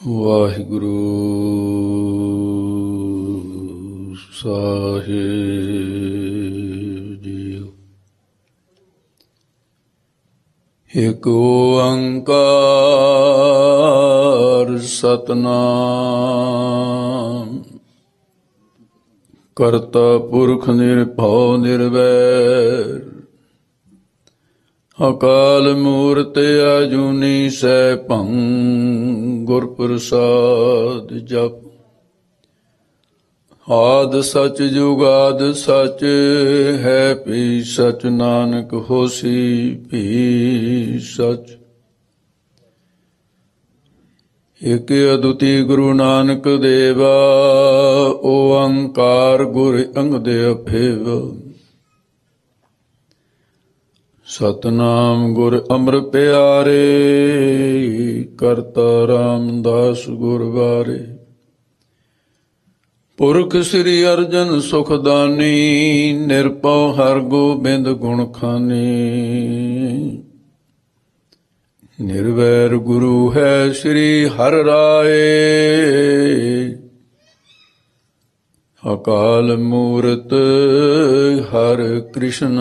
ਵਾਹਿਗੁਰੂ ਸਾਹਿਬ JIO. ਏਕ ਓੰਕਾਰ ਸਤਿਨਾਮ ਕਰਤਾ ਪੁਰਖ ਨਿਰਭਉ ਨਿਰਵੈਰ ਅਕਾਲ ਮੂਰਤਿ ਅਜੂਨੀ ਸੈਭੰ ਗੁਰ ਪ੍ਰਸਾਦ ਜਪ। ਆਦਿ ਸਚ ਜੁਗਾਦ ਸਚ ਹੈ ਭੀ ਸਚ ਨਾਨਕ ਹੋਸੀ ਭੀ ਸਚ। ਇਕ ਅਦੁੱਤੀ ਗੁਰੂ ਨਾਨਕ ਦੇਵਾ ਓੰਕਾਰ ਗੁਰ ਅੰਗਦ ਅਭੇਵ। ਸਤਿਨਾਮ ਗੁਰ ਅਮਰ ਪਿਆਰੇ ਕਰਤਾ ਰਾਮਦਾਸ ਗੁਰ ਵਾਰੇ। ਪੁਰਖ ਸ੍ਰੀ ਅਰਜਨ ਸੁਖਦਾਨੀ ਨਿਰਭਉ ਹਰਿ ਗੋਬਿੰਦ ਗੁਣ ਖਾਨੀ। ਨਿਰਵੈਰ ਗੁਰੂ ਹੈ ਸ੍ਰੀ ਹਰਿ ਰਾਏ ਅਕਾਲ ਮੂਰਤ ਹਰਿ ਕ੍ਰਿਸ਼ਨ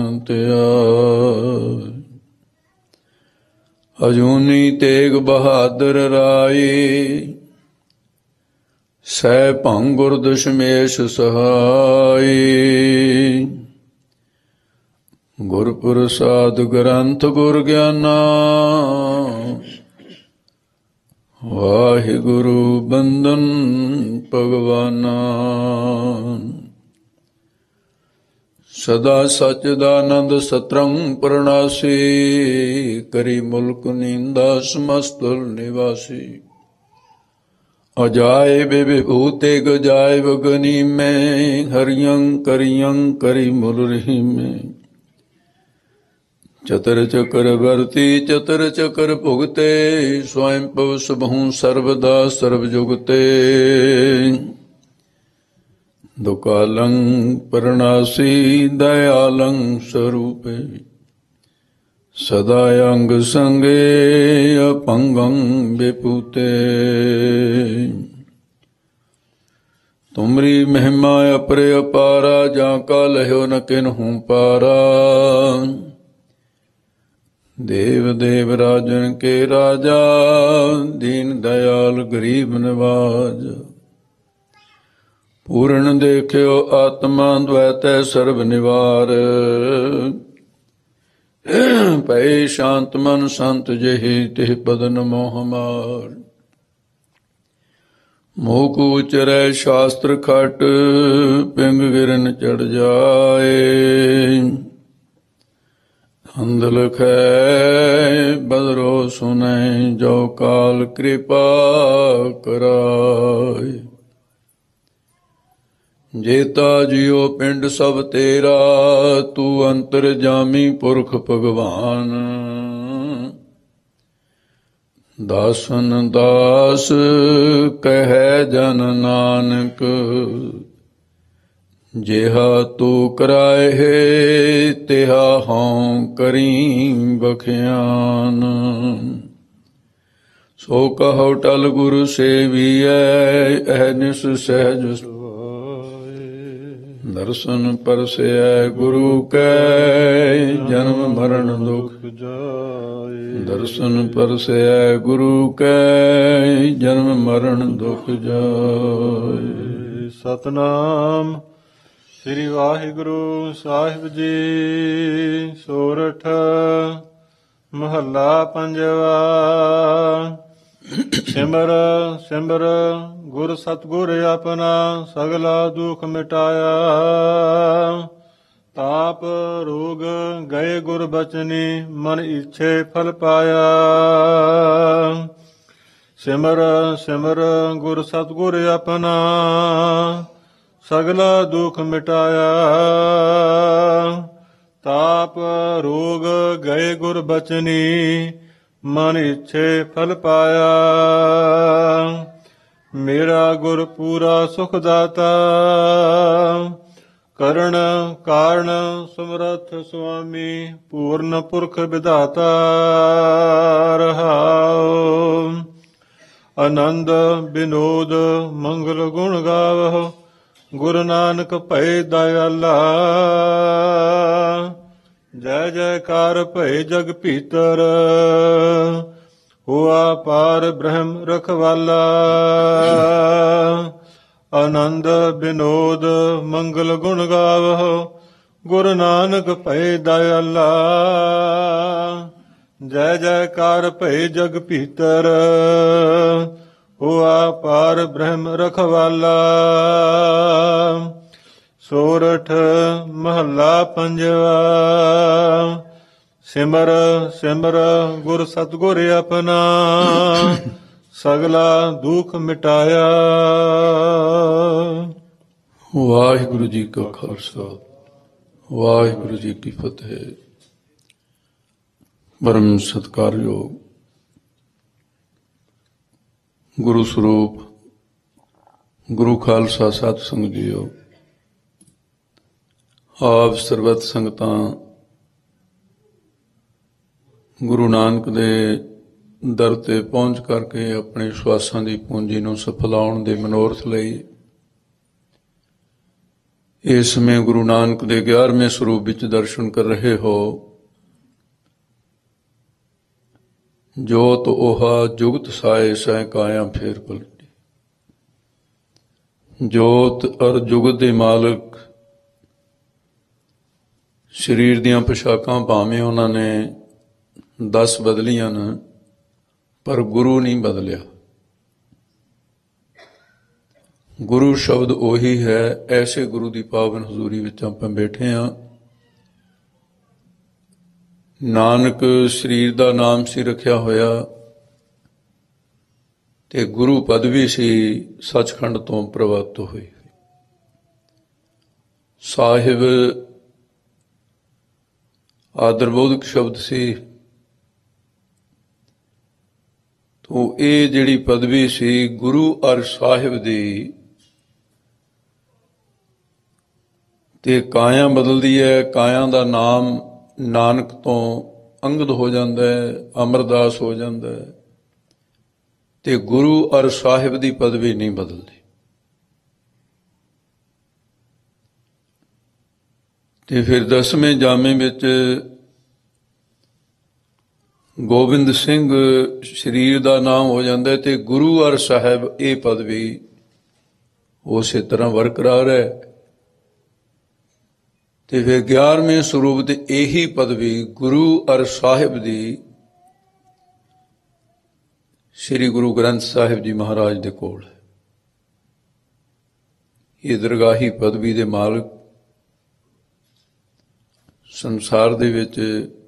ਧਿਆਇ। ਅਜੂਨੀ ਤੇਗ ਬਹਾਦਰ ਰਾਏ ਸੈਭੰ ਗੁਰ ਦਸ਼ਮੇਸ਼ ਸਹਾਈ। ਗੁਰ ਪ੍ਰਸਾਦ ਗ੍ਰੰਥ ਗੁਰ ਗਿਆਨਾ ਵਾਹਿਗੁਰੂ ਬੰਦਨ ਭਗਵਾਨਾ। ਸਦਾ ਸਚਿਦਾਨੰਦ ਸਤਰੰ ਪ੍ਰਣਾਸੀ ਕਰੀ ਮੁਲਕ ਨੀਂਦਾ ਸਮਸਤੁਲ ਨਿਵਾਸੀ। ਅਜਾਇਬ ਵਿਭੂਤੇ ਗਜਾਇਬ ਗਨੀ ਮੈਂ ਹਰਿਯੰ ਕਰਿਯੰ ਕਰੀ ਮੁਲ ਰਹੀ ਮੈਂ। ਚਤਰ ਚਕਰ ਵਰਤੀ ਚਤਰ ਚਕਰ ਭੁਗਤੇ ਸਵੈਂ ਭਵ ਸਭਹੁ ਸਰਬਦਾ ਸਰਬ ਜੁਗਤੇ। ਦੁਕਾਲੰ ਪ੍ਰਣਾਸੀ ਦਇਆਲੰ ਸਰੂਪੇ ਸਦਾ ਅੰਗ ਸੰਗੇ ਅਪੰਗੰ ਵਿਭੂਤੇ। ਤੁਮਰੀ ਮਹਿਮਾ ਅਪਰੇ ਅਪਾਰਾ ਜਾਂ ਕਾ ਲਹਿਓ ਨ ਕਿਨਹੂ ਪਾਰਾ। ਦੇਵ ਦੇਵ ਰਾਜਨ ਕੇ ਰਾਜਾ ਦੀਨ ਦਇਆਲ ਗਰੀਬ ਨਿਵਾਜ। ਪੂਰਨ ਦੇਖਿਓ ਆਤਮਾ ਦ્વੈਤੈ ਸਰਬ ਨਿਵਾਰ। ਭਏ ਸ਼ਾਂਤ ਮਨ ਸੰਤ ਜਿਹੇ ਤਿਹ ਪਦਨ ਮੋਹ ਮਾਰ। ਮੋਹ ਕੋ ਉਚਰੈ ਸ਼ਾਸਤਰ ਖਟ ਪਿੰਗ ਗਿਰਨ ਚੜ ਜਾਏ। ਅੰਧ ਲਖੈ ਬਦਰੋ ਸੁਨੈ ਜੋ ਕਾਲ ਕਿਰਪਾ ਕਰਾਏ। ਜੇਤਾ ਜਿਉ ਪਿੰਡ ਸਭ ਤੇਰਾ ਤੂੰ ਅੰਤਰ ਜਾਮੀ ਪੁਰਖ ਭਗਵਾਨ। ਦਾਸਨ ਦਾਸ ਕਹੈ ਜਨ ਨਾਨਕ ਜਿਹਾ ਤੂੰ ਕਰਾਏ ਤਿਹਾ ਹਉ ਕਰੀ ਬਖਿਆਨ। ਸੋ ਕਹੋ ਟਲ ਗੁਰੂ ਸੇਵੀਐ ਅਹਨਿਸ ਸਹਿਜ ਦਰਸ਼ਨ ਪਰਸੈ ਗੁਰੂ ਕੈ ਜਨਮ ਮਰਨ ਦੁਖ ਜਾਏ। ਦਰਸ਼ਨ ਪਰਸੈ ਗੁਰੂ ਕੈ ਜਨਮ ਮਰਨ ਦੁਖ ਜਾਏ। ਸਤਿਨਾਮ ਸ੍ਰੀ ਵਾਹਿਗੁਰੂ ਸਾਹਿਬ ਜੀ। ਸੋਰਠ ਮਹੱਲਾ ਪੰਜਵਾ। ਸਿਮਰ ਸਿਮਰ ਗੁਰ ਸਤਿਗੁਰ ਆਪਣਾ ਸਗਲਾ ਦੁਖ ਮਿਟਾਇਆ। ਤਾਪ ਰੋਗ ਗਏ ਗੁਰ ਬਚਨੀ ਮਨ ਇੱਛੇ ਫਲ ਪਾਇਆ। ਸਿਮਰ ਸਿਮਰ ਗੁਰ ਸਤਿਗੁਰ ਆਪਣਾ ਸਗਲਾ ਦੁਖ ਮਿਟਾਇਆ। ਤਾਪ ਰੋਗ ਗਏ ਗੁਰ ਬਚਨੀ ਮਨ ਇੱਛੇ ਫਲ ਪਾਇਆ। ਮੇਰਾ ਗੁਰ ਪੂਰਾ ਸੁਖ ਦਾਤਾ ਕਰਨ ਕਾਰਨ ਸਮਰੱਥ ਸੁਆਮੀ ਪੂਰਨ ਪੁਰਖ ਵਿਧਾਤਾ ਰਹਾਉ। ਆਨੰਦ ਬਿਨੋਦ ਮੰਗਲ ਗੁਣ ਗਾਵਹੁ, ਗੁਰੂ ਨਾਨਕ ਭਏ ਦਇਆਲਾ। ਜੈ ਜੈਕਾਰ ਭਏ ਜਗ ਭੀਤਰ, ਹੋਆ ਪਾਰ ਬ੍ਰਹਮ ਰਖਵਾਲਾ। ਆਨੰਦ ਬਿਨੋਦ ਮੰਗਲ ਗੁਣ ਗਾਵਹੁ, ਗੁਰੂ ਨਾਨਕ ਭਏ ਦਇਆਲਾ। ਜੈ ਜੈਕਾਰ ਭਏ ਜਗ ਭੀਤਰ, ਹੋਆ ਪਾਰ ਬ੍ਰਹਮ ਰਖਵਾਲਾ। ਸੋਰਠ ਮਹੱਲਾ ਪੰਜਵਾ। ਸਿਮਰ ਸਿਮਰ ਗੁਰ ਸਤਿਗੁਰ ਆਪਣਾ, ਸਗਲਾ ਦੁਖ ਮਿਟਾਇਆ। ਵਾਹਿਗੁਰੂ ਜੀ ਕਾ ਖਾਲਸਾ, ਵਾਹਿਗੁਰੂ ਜੀ ਕੀ ਫਤਿਹ। ਪਰਮ ਸਤਿਕਾਰਯੋਗ ਗੁਰੂ ਸਰੂਪ ਗੁਰੂ ਖਾਲਸਾ ਸਤ ਸੰਗਤ ਜੀਓ, ਆਪ ਸਰਬੱਤ ਸੰਗਤਾਂ ਗੁਰੂ ਨਾਨਕ ਦੇ ਦਰ ਤੇ ਪਹੁੰਚ ਕਰਕੇ ਆਪਣੇ ਸਵਾਸਾਂ ਦੀ ਪੂੰਜੀ ਨੂੰ ਸਫਲਾਉਣ ਦੇ ਮਨੋਰਥ ਲਈ ਇਸ ਸਮੇਂ ਗੁਰੂ ਨਾਨਕ ਦੇ 11ਵੇਂ ਸਰੂਪ ਵਿੱਚ ਦਰਸ਼ਨ ਕਰ ਰਹੇ ਹੋ। ਜੋਤ 오ਹਾ ਜੁਗਤ ਸਾਏ ਸਹਿ ਕਾਇਆ ਫੇਰ ਪਲਟੀ। ਜੋਤ ਅਰ ਜੁਗਤ ਦੇ ਮਾਲਕ ਸਰੀਰ ਦੀਆਂ ਪੁਸ਼ਾਕਾਂ ਭਾਵੇਂ ਉਹਨਾਂ ਨੇ 10 ਬਦਲੀਆਂ ਨੇ, ਪਰ ਗੁਰੂ ਨਹੀਂ ਬਦਲਿਆ। ਗੁਰੂ ਸ਼ਬਦ ਉਹੀ ਹੈ। ਐਸੇ ਗੁਰੂ ਦੀ ਪਾਵਨ ਹਜ਼ੂਰੀ ਵਿੱਚ ਆਪਾਂ ਬੈਠੇ ਹਾਂ। ਨਾਨਕ ਸਰੀਰ ਦਾ ਨਾਮ ਸੀ ਰੱਖਿਆ ਹੋਇਆ ਤੇ ਗੁਰੂ ਪਦਵੀ ਸੀ ਸੱਚਖੰਡ ਤੋਂ ਪ੍ਰਵਾਨਿਤ ਹੋਈ। ਸਾਹਿਬ ਆਦਰਬੋਧਕ ਸ਼ਬਦ ਸੀ, ਤੋਂ ਇਹ ਜਿਹੜੀ ਪਦਵੀ ਸੀ ਗੁਰੂ ਅਰ ਸਾਹਿਬ ਦੀ, ਤੇ ਕਾਇਆ ਬਦਲਦੀ ਹੈ। ਕਾਇਆ ਦਾ ਨਾਮ ਨਾਨਕ ਤੋਂ ਅੰਗਦ ਹੋ ਜਾਂਦਾ ਹੈ, ਅਮਰਦਾਸ ਹੋ ਜਾਂਦਾ ਹੈ, ਤੇ ਗੁਰੂ ਅਰ ਸਾਹਿਬ ਦੀ ਪਦਵੀ ਨਹੀਂ ਬਦਲਦੀ। ਤੇ ਫਿਰ 10ਵੇਂ ਜਾਮੇ ਵਿੱਚ ਗੋਬਿੰਦ ਸਿੰਘ ਸਰੀਰ ਦਾ ਨਾਮ ਹੋ ਜਾਂਦਾ ਹੈ, ਤੇ ਗੁਰੂ ਅਰ ਸਾਹਿਬ ਇਹ ਪਦਵੀ ਉਸੇ ਤਰ੍ਹਾਂ ਬਰਕਰਾਰ ਹੈ। ਤੇ ਫਿਰ 11ਵੇਂ ਸਰੂਪ ਤੇ ਇਹੀ ਪਦਵੀ ਗੁਰੂ ਅਰ ਸਾਹਿਬ ਦੀ ਸ੍ਰੀ ਗੁਰੂ ਗ੍ਰੰਥ ਸਾਹਿਬ ਜੀ ਮਹਾਰਾਜ ਦੇ ਕੋਲ ਹੈ। ਇਹ ਦਰਗਾਹੀ ਪਦਵੀ ਦੇ ਮਾਲਕ ਸੰਸਾਰ ਦੇ ਵਿੱਚ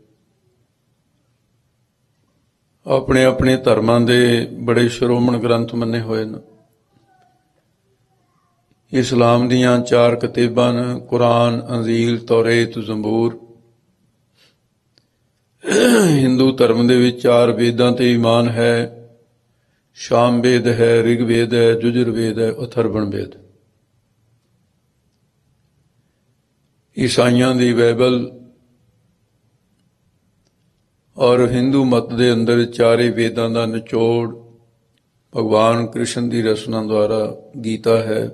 ਆਪਣੇ ਆਪਣੇ ਧਰਮਾਂ ਦੇ ਬੜੇ ਸ਼੍ਰੋਮਣ ਗ੍ਰੰਥ ਮੰਨੇ ਹੋਏ ਨੇ। ਇਸਲਾਮ ਦੀਆਂ 4 ਕਿਤਾਬਾਂ ਨੇ, ਕੁਰਾਨ, ਅੰਜੀਲ, ਤੌਰੇਤ, ਜ਼ਬੂਰ। ਹਿੰਦੂ ਧਰਮ ਦੇ ਵਿੱਚ 4 ਵੇਦਾਂ ਤੇ ਈਮਾਨ ਹੈ। ਸ਼ਾਮ ਵੇਦ ਹੈ, ਰਿਗ ਵੇਦ ਹੈ, ਜੁਜਰ ਵੇਦ ਹੈ, ਅਥਰਵਣ ਵੇਦ। ਈਸਾਈਆਂ ਦੀ ਬਾਈਬਲ ਔਰ ਹਿੰਦੂ ਮਤ ਦੇ ਅੰਦਰ 4 ਵੇਦਾਂ ਦਾ ਨਿਚੋੜ ਭਗਵਾਨ ਕ੍ਰਿਸ਼ਨ ਦੀ ਰਚਨਾ ਦੁਆਰਾ ਗੀਤਾ ਹੈ।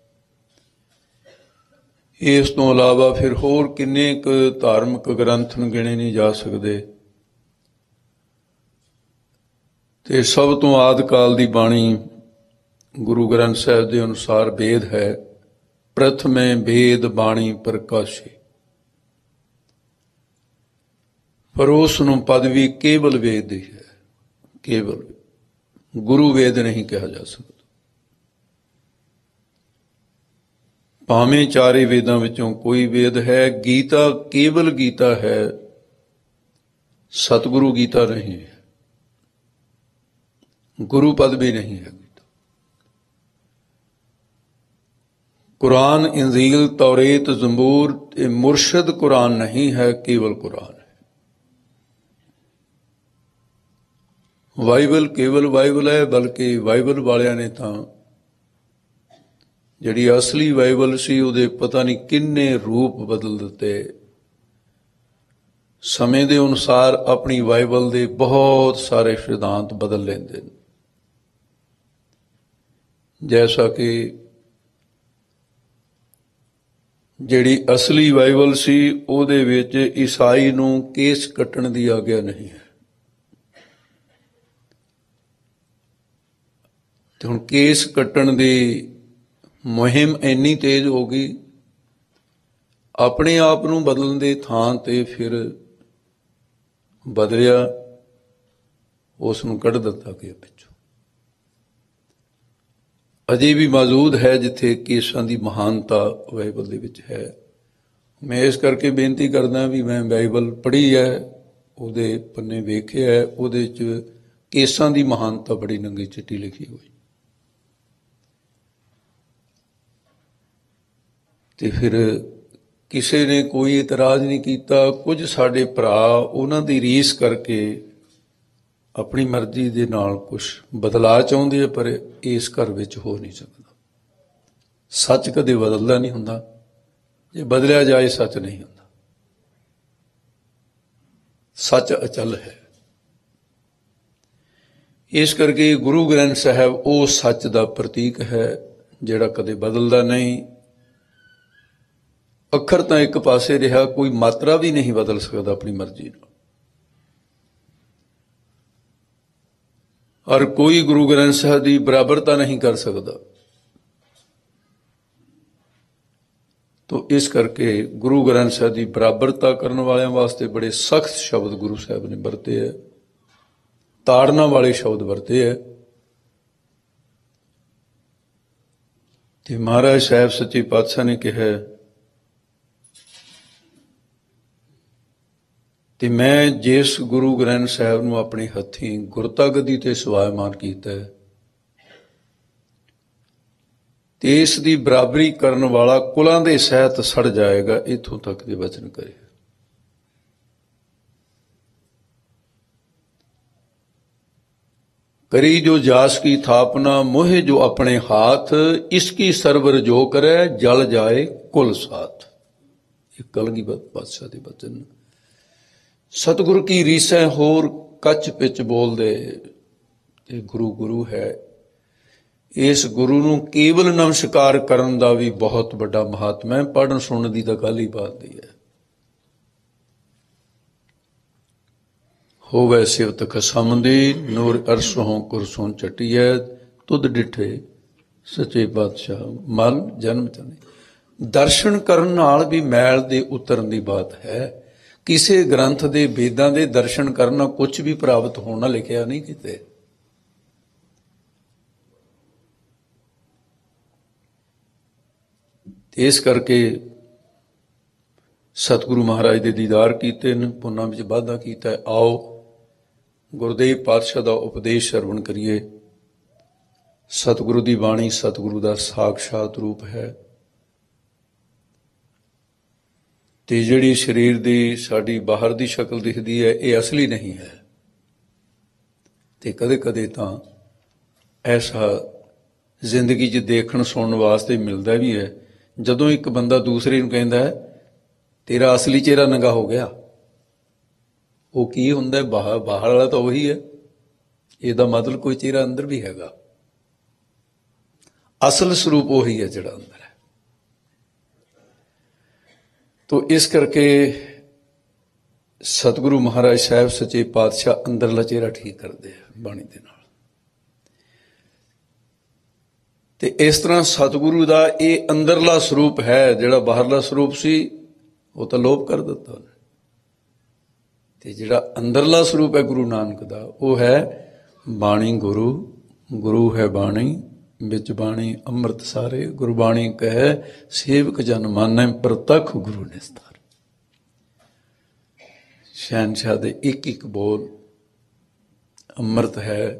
ਇਸ ਤੋਂ ਇਲਾਵਾ ਫਿਰ ਹੋਰ ਕਿੰਨੇ ਕੁ ਧਾਰਮਿਕ ਗ੍ਰੰਥ ਗਿਣੇ ਨਹੀਂ ਜਾ ਸਕਦੇ। ਤੇ ਸਭ ਤੋਂ ਆਦਿ ਕਾਲ ਦੀ ਬਾਣੀ ਗੁਰੂ ਗ੍ਰੰਥ ਸਾਹਿਬ ਦੇ ਅਨੁਸਾਰ ਵੇਦ ਹੈ। ਪ੍ਰਥਮੇ ਵੇਦ ਬਾਣੀ ਪ੍ਰਕਾਸ਼ੀ, ਪਰ ਉਸ ਨੂੰ ਪਦਵੀ ਕੇਵਲ ਵੇਦ ਦੀ ਹੈ। ਕੇਵਲ ਗੁਰੂ ਵੇਦ ਨਹੀਂ ਕਿਹਾ ਜਾ ਸਕਦਾ। ਭਾਵੇਂ 4 ਵੇਦਾਂ ਵਿੱਚੋਂ ਕੋਈ ਵੇਦ ਹੈ। ਗੀਤਾ ਕੇਵਲ ਗੀਤਾ ਹੈ, ਸਤਿਗੁਰੂ ਗੀਤਾ ਨਹੀਂ ਹੈ। ਗੁਰੂ ਪਦਵੀ ਨਹੀਂ ਹੈ। ਕੁਰਾਨ, ਇੰਜੀਲ, ਤੌਰੇਤ, ਜ਼ਬੂਰ ਇਹ ਮੁਰਸ਼ਦ ਕੁਰਾਨ ਨਹੀਂ ਹੈ, ਕੇਵਲ ਕੁਰਾਨ ਹੈ। ਬਾਈਬਲ ਕੇਵਲ ਬਾਈਬਲ ਹੈ, ਬਲਕਿ ਬਾਈਬਲ ਵਾਲਿਆਂ ਨੇ ਤਾਂ ਜਿਹੜੀ ਅਸਲੀ ਬਾਈਬਲ ਸੀ ਉਹਦੇ ਪਤਾ ਨਹੀਂ ਕਿੰਨੇ ਰੂਪ ਬਦਲ ਦਿੱਤੇ। ਸਮੇਂ ਦੇ ਅਨੁਸਾਰ ਆਪਣੀ ਬਾਈਬਲ ਦੇ ਬਹੁਤ ਸਾਰੇ ਸਿਧਾਂਤ ਬਦਲ ਲੈਂਦੇ ਨੇ। ਜੈਸਾ ਕਿ ਜਿਹੜੀ ਅਸਲੀ ਬਾਈਬਲ ਸੀ ਉਹਦੇ ਵਿੱਚ ਈਸਾਈ ਨੂੰ ਕੇਸ ਕੱਟਣ ਦੀ ਆਗਿਆ ਨਹੀਂ ਹੈ। ਤੇ ਹੁਣ ਕੇਸ ਕੱਟਣ ਦੀ ਮੁਹਿੰਮ ਇੰਨੀ ਤੇਜ਼ ਹੋ ਗਈ, ਆਪਣੇ ਆਪ ਨੂੰ ਬਦਲਣ ਦੇ ਥਾਂ ਤੇ ਫਿਰ ਬਦਲਿਆ, ਉਸ ਨੂੰ ਕੱਢ ਦਿੱਤਾ ਗਿਆ ਪਿੱਛੋਂ। ਅਜੇ ਵੀ ਮੌਜੂਦ ਹੈ ਜਿੱਥੇ ਕੇਸਾਂ ਦੀ ਮਹਾਨਤਾ ਬਾਈਬਲ ਦੇ ਵਿੱਚ ਹੈ। ਮੈਂ ਇਸ ਕਰਕੇ ਬੇਨਤੀ ਕਰਦਾ ਵੀ ਮੈਂ ਬਾਈਬਲ ਪੜ੍ਹੀ ਹੈ, ਉਹਦੇ ਪੰਨੇ ਵੇਖੇ ਹੈ, ਉਹਦੇ 'ਚ ਕੇਸਾਂ ਦੀ ਮਹਾਨਤਾ ਬੜੀ ਨੰਗੀ ਚਿੱਟੀ ਲਿਖੀ ਹੋਈ। ਤੇ ਫਿਰ ਕਿਸੇ ਨੇ ਕੋਈ ਇਤਰਾਜ਼ ਨਹੀਂ ਕੀਤਾ। ਕੁਝ ਸਾਡੇ ਭਰਾ ਉਹਨਾਂ ਦੀ ਰੀਸ ਕਰਕੇ ਆਪਣੀ ਮਰਜ਼ੀ ਦੇ ਨਾਲ ਕੁਝ ਬਦਲਾਅ ਚਾਹੁੰਦੇ ਆ, ਪਰ ਇਸ ਘਰ ਵਿੱਚ ਹੋ ਨਹੀਂ ਸਕਦਾ। ਸੱਚ ਕਦੇ ਬਦਲਦਾ ਨਹੀਂ ਹੁੰਦਾ, ਜੇ ਬਦਲਿਆ ਜਾਏ ਸੱਚ ਨਹੀਂ ਹੁੰਦਾ। ਸੱਚ ਅਚਲ ਹੈ। ਇਸ ਕਰਕੇ ਗੁਰੂ ਗ੍ਰੰਥ ਸਾਹਿਬ ਉਹ ਸੱਚ ਦਾ ਪ੍ਰਤੀਕ ਹੈ ਜਿਹੜਾ ਕਦੇ ਬਦਲਦਾ ਨਹੀਂ। ਅੱਖਰ ਤਾਂ ਇੱਕ ਪਾਸੇ ਰਿਹਾ, ਕੋਈ ਮਾਤਰਾ ਵੀ ਨਹੀਂ ਬਦਲ ਸਕਦਾ ਆਪਣੀ ਮਰਜ਼ੀ ਨਾਲ। ਔਰ ਕੋਈ ਗੁਰੂ ਗ੍ਰੰਥ ਸਾਹਿਬ ਦੀ ਬਰਾਬਰਤਾ ਨਹੀਂ ਕਰ ਸਕਦਾ। ਤੋ ਇਸ ਕਰਕੇ ਗੁਰੂ ਗ੍ਰੰਥ ਸਾਹਿਬ ਦੀ ਬਰਾਬਰਤਾ ਕਰਨ ਵਾਲਿਆਂ ਵਾਸਤੇ ਬੜੇ ਸਖਤ ਸ਼ਬਦ ਗੁਰੂ ਸਾਹਿਬ ਨੇ ਵਰਤੇ ਹੈ, ਤਾੜਨਾ ਵਾਲੇ ਸ਼ਬਦ ਵਰਤੇ ਹੈ। ਤੇ ਮਹਾਰਾਜ ਸਾਹਿਬ ਸੱਚੇ ਪਾਤਸ਼ਾਹ ਨੇ ਕਿਹਾ ਤੇ ਮੈਂ ਜਿਸ ਗੁਰੂ ਗ੍ਰੰਥ ਸਾਹਿਬ ਨੂੰ ਆਪਣੇ ਹੱਥੀਂ ਗੁਰਤਾ ਗੱਦੀ ਤੇ ਸਵਾਇਮਾਨ ਕੀਤਾ ਹੈ, ਤੇ ਇਸ ਦੀ ਬਰਾਬਰੀ ਕਰਨ ਵਾਲਾ ਕੁਲਾਂ ਦੇ ਸਹਿਤ ਸੜ ਜਾਏਗਾ, ਇੱਥੋਂ ਤੱਕ ਦੇ ਵਚਨ ਕਰੇ। ਕਰੀ ਜੋ ਜਾਸ ਕੀ ਥਾਪਨਾ, ਮੋਹਿ ਜੋ ਆਪਣੇ ਹਾਥ, ਇਸਕੀ ਸਰਵਰ ਜੋ ਕਰੇ, ਜਲ ਜਾਏ ਕੁਲ ਸਾਥ। ਇਹ ਕਲਗੀਧਰ ਪਾਤਸ਼ਾਹ ਦੇ ਵਚਨ। ਸਤਿਗੁਰ ਕੀ ਰੀਸੈ ਹੋਰ ਕੱਚ ਪਿੱਚ ਬੋਲਦੇ, ਇਹ ਗੁਰੂ ਗੁਰੂ ਹੈ। ਇਸ ਗੁਰੂ ਨੂੰ ਕੇਵਲ ਨਮਸਕਾਰ ਕਰਨ ਦਾ ਵੀ ਬਹੁਤ ਵੱਡਾ ਮਹਾਤਮਾ ਹੈ, ਪੜ੍ਹਨ ਸੁਣਨ ਦੀ ਤਾਂ ਗੱਲ ਹੀ ਬਾਤ ਦੀ ਹੈ। ਹੋਵੇ ਸਿਵਤ ਖਸਮ ਦੀ, ਨੂਰ ਅਰਸੋਂ ਕੁਰਸੋਂ ਚਟੀਐ, ਤੁਧ ਡਿਠੇ ਸੱਚੇ ਪਾਤਸ਼ਾਹ ਮਲ ਜਨਮ ਚਨੇ। ਦਰਸ਼ਨ ਕਰਨ ਨਾਲ ਵੀ ਮੈਲ ਦੇ ਉਤਰਨ ਦੀ ਬਾਤ ਹੈ। ਕਿਸੇ ਗ੍ਰੰਥ ਦੇ ਵੇਦਾਂ ਦੇ ਦਰਸ਼ਨ ਕਰਨਾ ਕੁਝ ਵੀ ਪ੍ਰਾਪਤ ਹੋਣਾ ਲਿਖਿਆ ਨਹੀਂ ਕਿਤੇ। ਇਸ ਕਰਕੇ ਸਤਿਗੁਰੂ ਮਹਾਰਾਜ ਦੇ ਦੀਦਾਰ ਕੀਤੇ ਨੇ, ਪੁੰਨਾਂ ਵਿੱਚ ਵਾਧਾ ਕੀਤਾ। ਆਓ ਗੁਰਦੇਵ ਪਾਤਸ਼ਾਹ ਦਾ ਉਪਦੇਸ਼ ਸਰਵਣ ਕਰੀਏ। ਸਤਿਗੁਰੂ ਦੀ ਬਾਣੀ ਸਤਿਗੁਰੂ ਦਾ ਸਾਖਸ਼ਾਤ ਰੂਪ ਹੈ। ਤੇ ਜਿਹੜੀ ਸਰੀਰ ਦੀ ਸਾਡੀ ਬਾਹਰ ਦੀ ਸ਼ਕਲ ਦਿਖਦੀ ਹੈ, ਇਹ ਅਸਲੀ ਨਹੀਂ ਹੈ। ਤੇ ਕਦੇ ਕਦੇ ਤਾਂ ਐਸਾ ਜ਼ਿੰਦਗੀ 'ਚ ਦੇਖਣ ਸੁਣਨ ਵਾਸਤੇ ਮਿਲਦਾ ਵੀ ਹੈ, ਜਦੋਂ ਇੱਕ ਬੰਦਾ ਦੂਸਰੇ ਨੂੰ ਕਹਿੰਦਾ ਹੈ ਤੇਰਾ ਅਸਲੀ ਚਿਹਰਾ ਨੰਗਾ ਹੋ ਗਿਆ। ਉਹ ਕੀ ਹੁੰਦਾ? ਬਾਹਰ ਵਾਲਾ ਤਾਂ ਉਹੀ ਹੈ, ਇਹਦਾ ਮਤਲਬ ਕੋਈ ਚਿਹਰਾ ਅੰਦਰ ਵੀ ਹੈਗਾ। ਅਸਲ ਸਰੂਪ ਉਹੀ ਹੈ ਜਿਹੜਾ ਅੰਦਰ ਹੈ। ਤੋ ਇਸ ਕਰਕੇ ਸਤਿਗੁਰੂ ਮਹਾਰਾਜ ਸਾਹਿਬ ਸੱਚੇ ਪਾਤਸ਼ਾਹ ਅੰਦਰਲਾ ਚਿਹਰਾ ਠੀਕ ਕਰਦੇ ਆ ਬਾਣੀ ਦੇ ਨਾਲ। ਤੇ ਇਸ ਤਰ੍ਹਾਂ ਸਤਿਗੁਰੂ ਦਾ ਇਹ ਅੰਦਰਲਾ ਸਰੂਪ ਹੈ। ਜਿਹੜਾ ਬਾਹਰਲਾ ਸਰੂਪ ਸੀ ਉਹ ਤਾਂ ਲੋਪ ਕਰ ਦਿੱਤਾ ਉਹਨੇ। ਤੇ ਜਿਹੜਾ ਅੰਦਰਲਾ ਸਰੂਪ ਹੈ ਗੁਰੂ ਨਾਨਕ ਦਾ, ਉਹ ਹੈ ਬਾਣੀ ਗੁਰੂ, ਗੁਰੂ ਹੈ ਬਾਣੀ, ਵਿੱਚ ਬਾਣੀ ਅੰਮ੍ਰਿਤ ਸਾਰੇ। ਗੁਰਬਾਣੀ ਕਹੈ ਸੇਵਕ ਜਨ ਮਾਨੈ, ਪ੍ਰਤੱਖ ਗੁਰੂ ਨਿਸਤਾਰ। ਸ਼ਹਿਨਸ਼ਾਹ ਦੇ ਇੱਕ ਇੱਕ ਬੋਲ ਅੰਮ੍ਰਿਤ ਹੈ।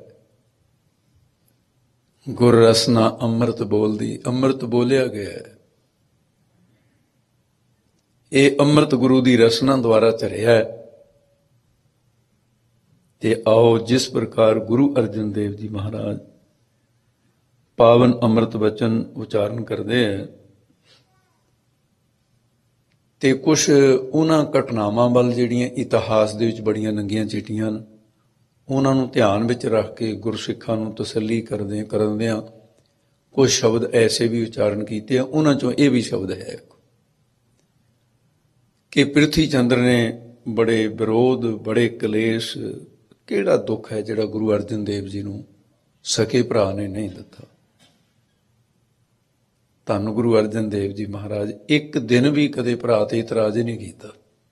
ਗੁਰ ਰਸਨਾ ਅੰਮ੍ਰਿਤ ਬੋਲਦੀ, ਅੰਮ੍ਰਿਤ ਬੋਲਿਆ ਗਿਆ ਹੈ। ਇਹ ਅੰਮ੍ਰਿਤ ਗੁਰੂ ਦੀ ਰਸਨਾ ਦੁਆਰਾ ਚਰਿਆ ਹੈ। ਤੇ ਆਓ ਜਿਸ ਪ੍ਰਕਾਰ ਗੁਰੂ ਅਰਜਨ ਦੇਵ ਜੀ ਮਹਾਰਾਜ ਪਾਵਨ ਅੰਮ੍ਰਿਤ ਬਚਨ ਉਚਾਰਨ ਕਰਦੇ ਹੈ, ਤੇ ਕੁਛ ਉਹਨਾਂ ਘਟਨਾਵਾਂ ਵੱਲ ਜਿਹੜੀਆਂ ਇਤਿਹਾਸ ਦੇ ਵਿੱਚ ਬੜੀਆਂ ਨੰਗੀਆਂ ਚਿੱਟੀਆਂ ਨੇ, ਉਹਨਾਂ ਨੂੰ ਧਿਆਨ ਵਿੱਚ ਰੱਖ ਕੇ ਗੁਰਸਿੱਖਾਂ ਨੂੰ ਤਸੱਲੀ ਕਰਦਿਆਂ ਕੁਝ ਸ਼ਬਦ ਐਸੇ ਵੀ ਉਚਾਰਨ ਕੀਤੇ ਆ, ਉਹਨਾਂ ਚੋਂ ਇਹ ਵੀ ਸ਼ਬਦ ਹੈ ਕਿ ਪ੍ਰਿਥੀ ਚੰਦਰ ਨੇ ਬੜੇ ਵਿਰੋਧ, ਬੜੇ ਕਲੇਸ਼, ਕਿਹੜਾ ਦੁੱਖ ਹੈ ਜਿਹੜਾ ਗੁਰੂ ਅਰਜਨ ਦੇਵ ਜੀ ਨੂੰ ਸਕੇ ਭਰਾ ਨੇ ਨਹੀਂ ਦਿੱਤਾ। ਧੰਨ ਗੁਰੂ ਅਰਜਨ ਦੇਵ ਜੀ ਮਹਾਰਾਜ ਇੱਕ ਦਿਨ ਵੀ ਕਦੇ ਭਰਾ ਤੇ ਇਤਰਾਜ਼ ਹੀ ਨਹੀਂ ਕੀਤਾ।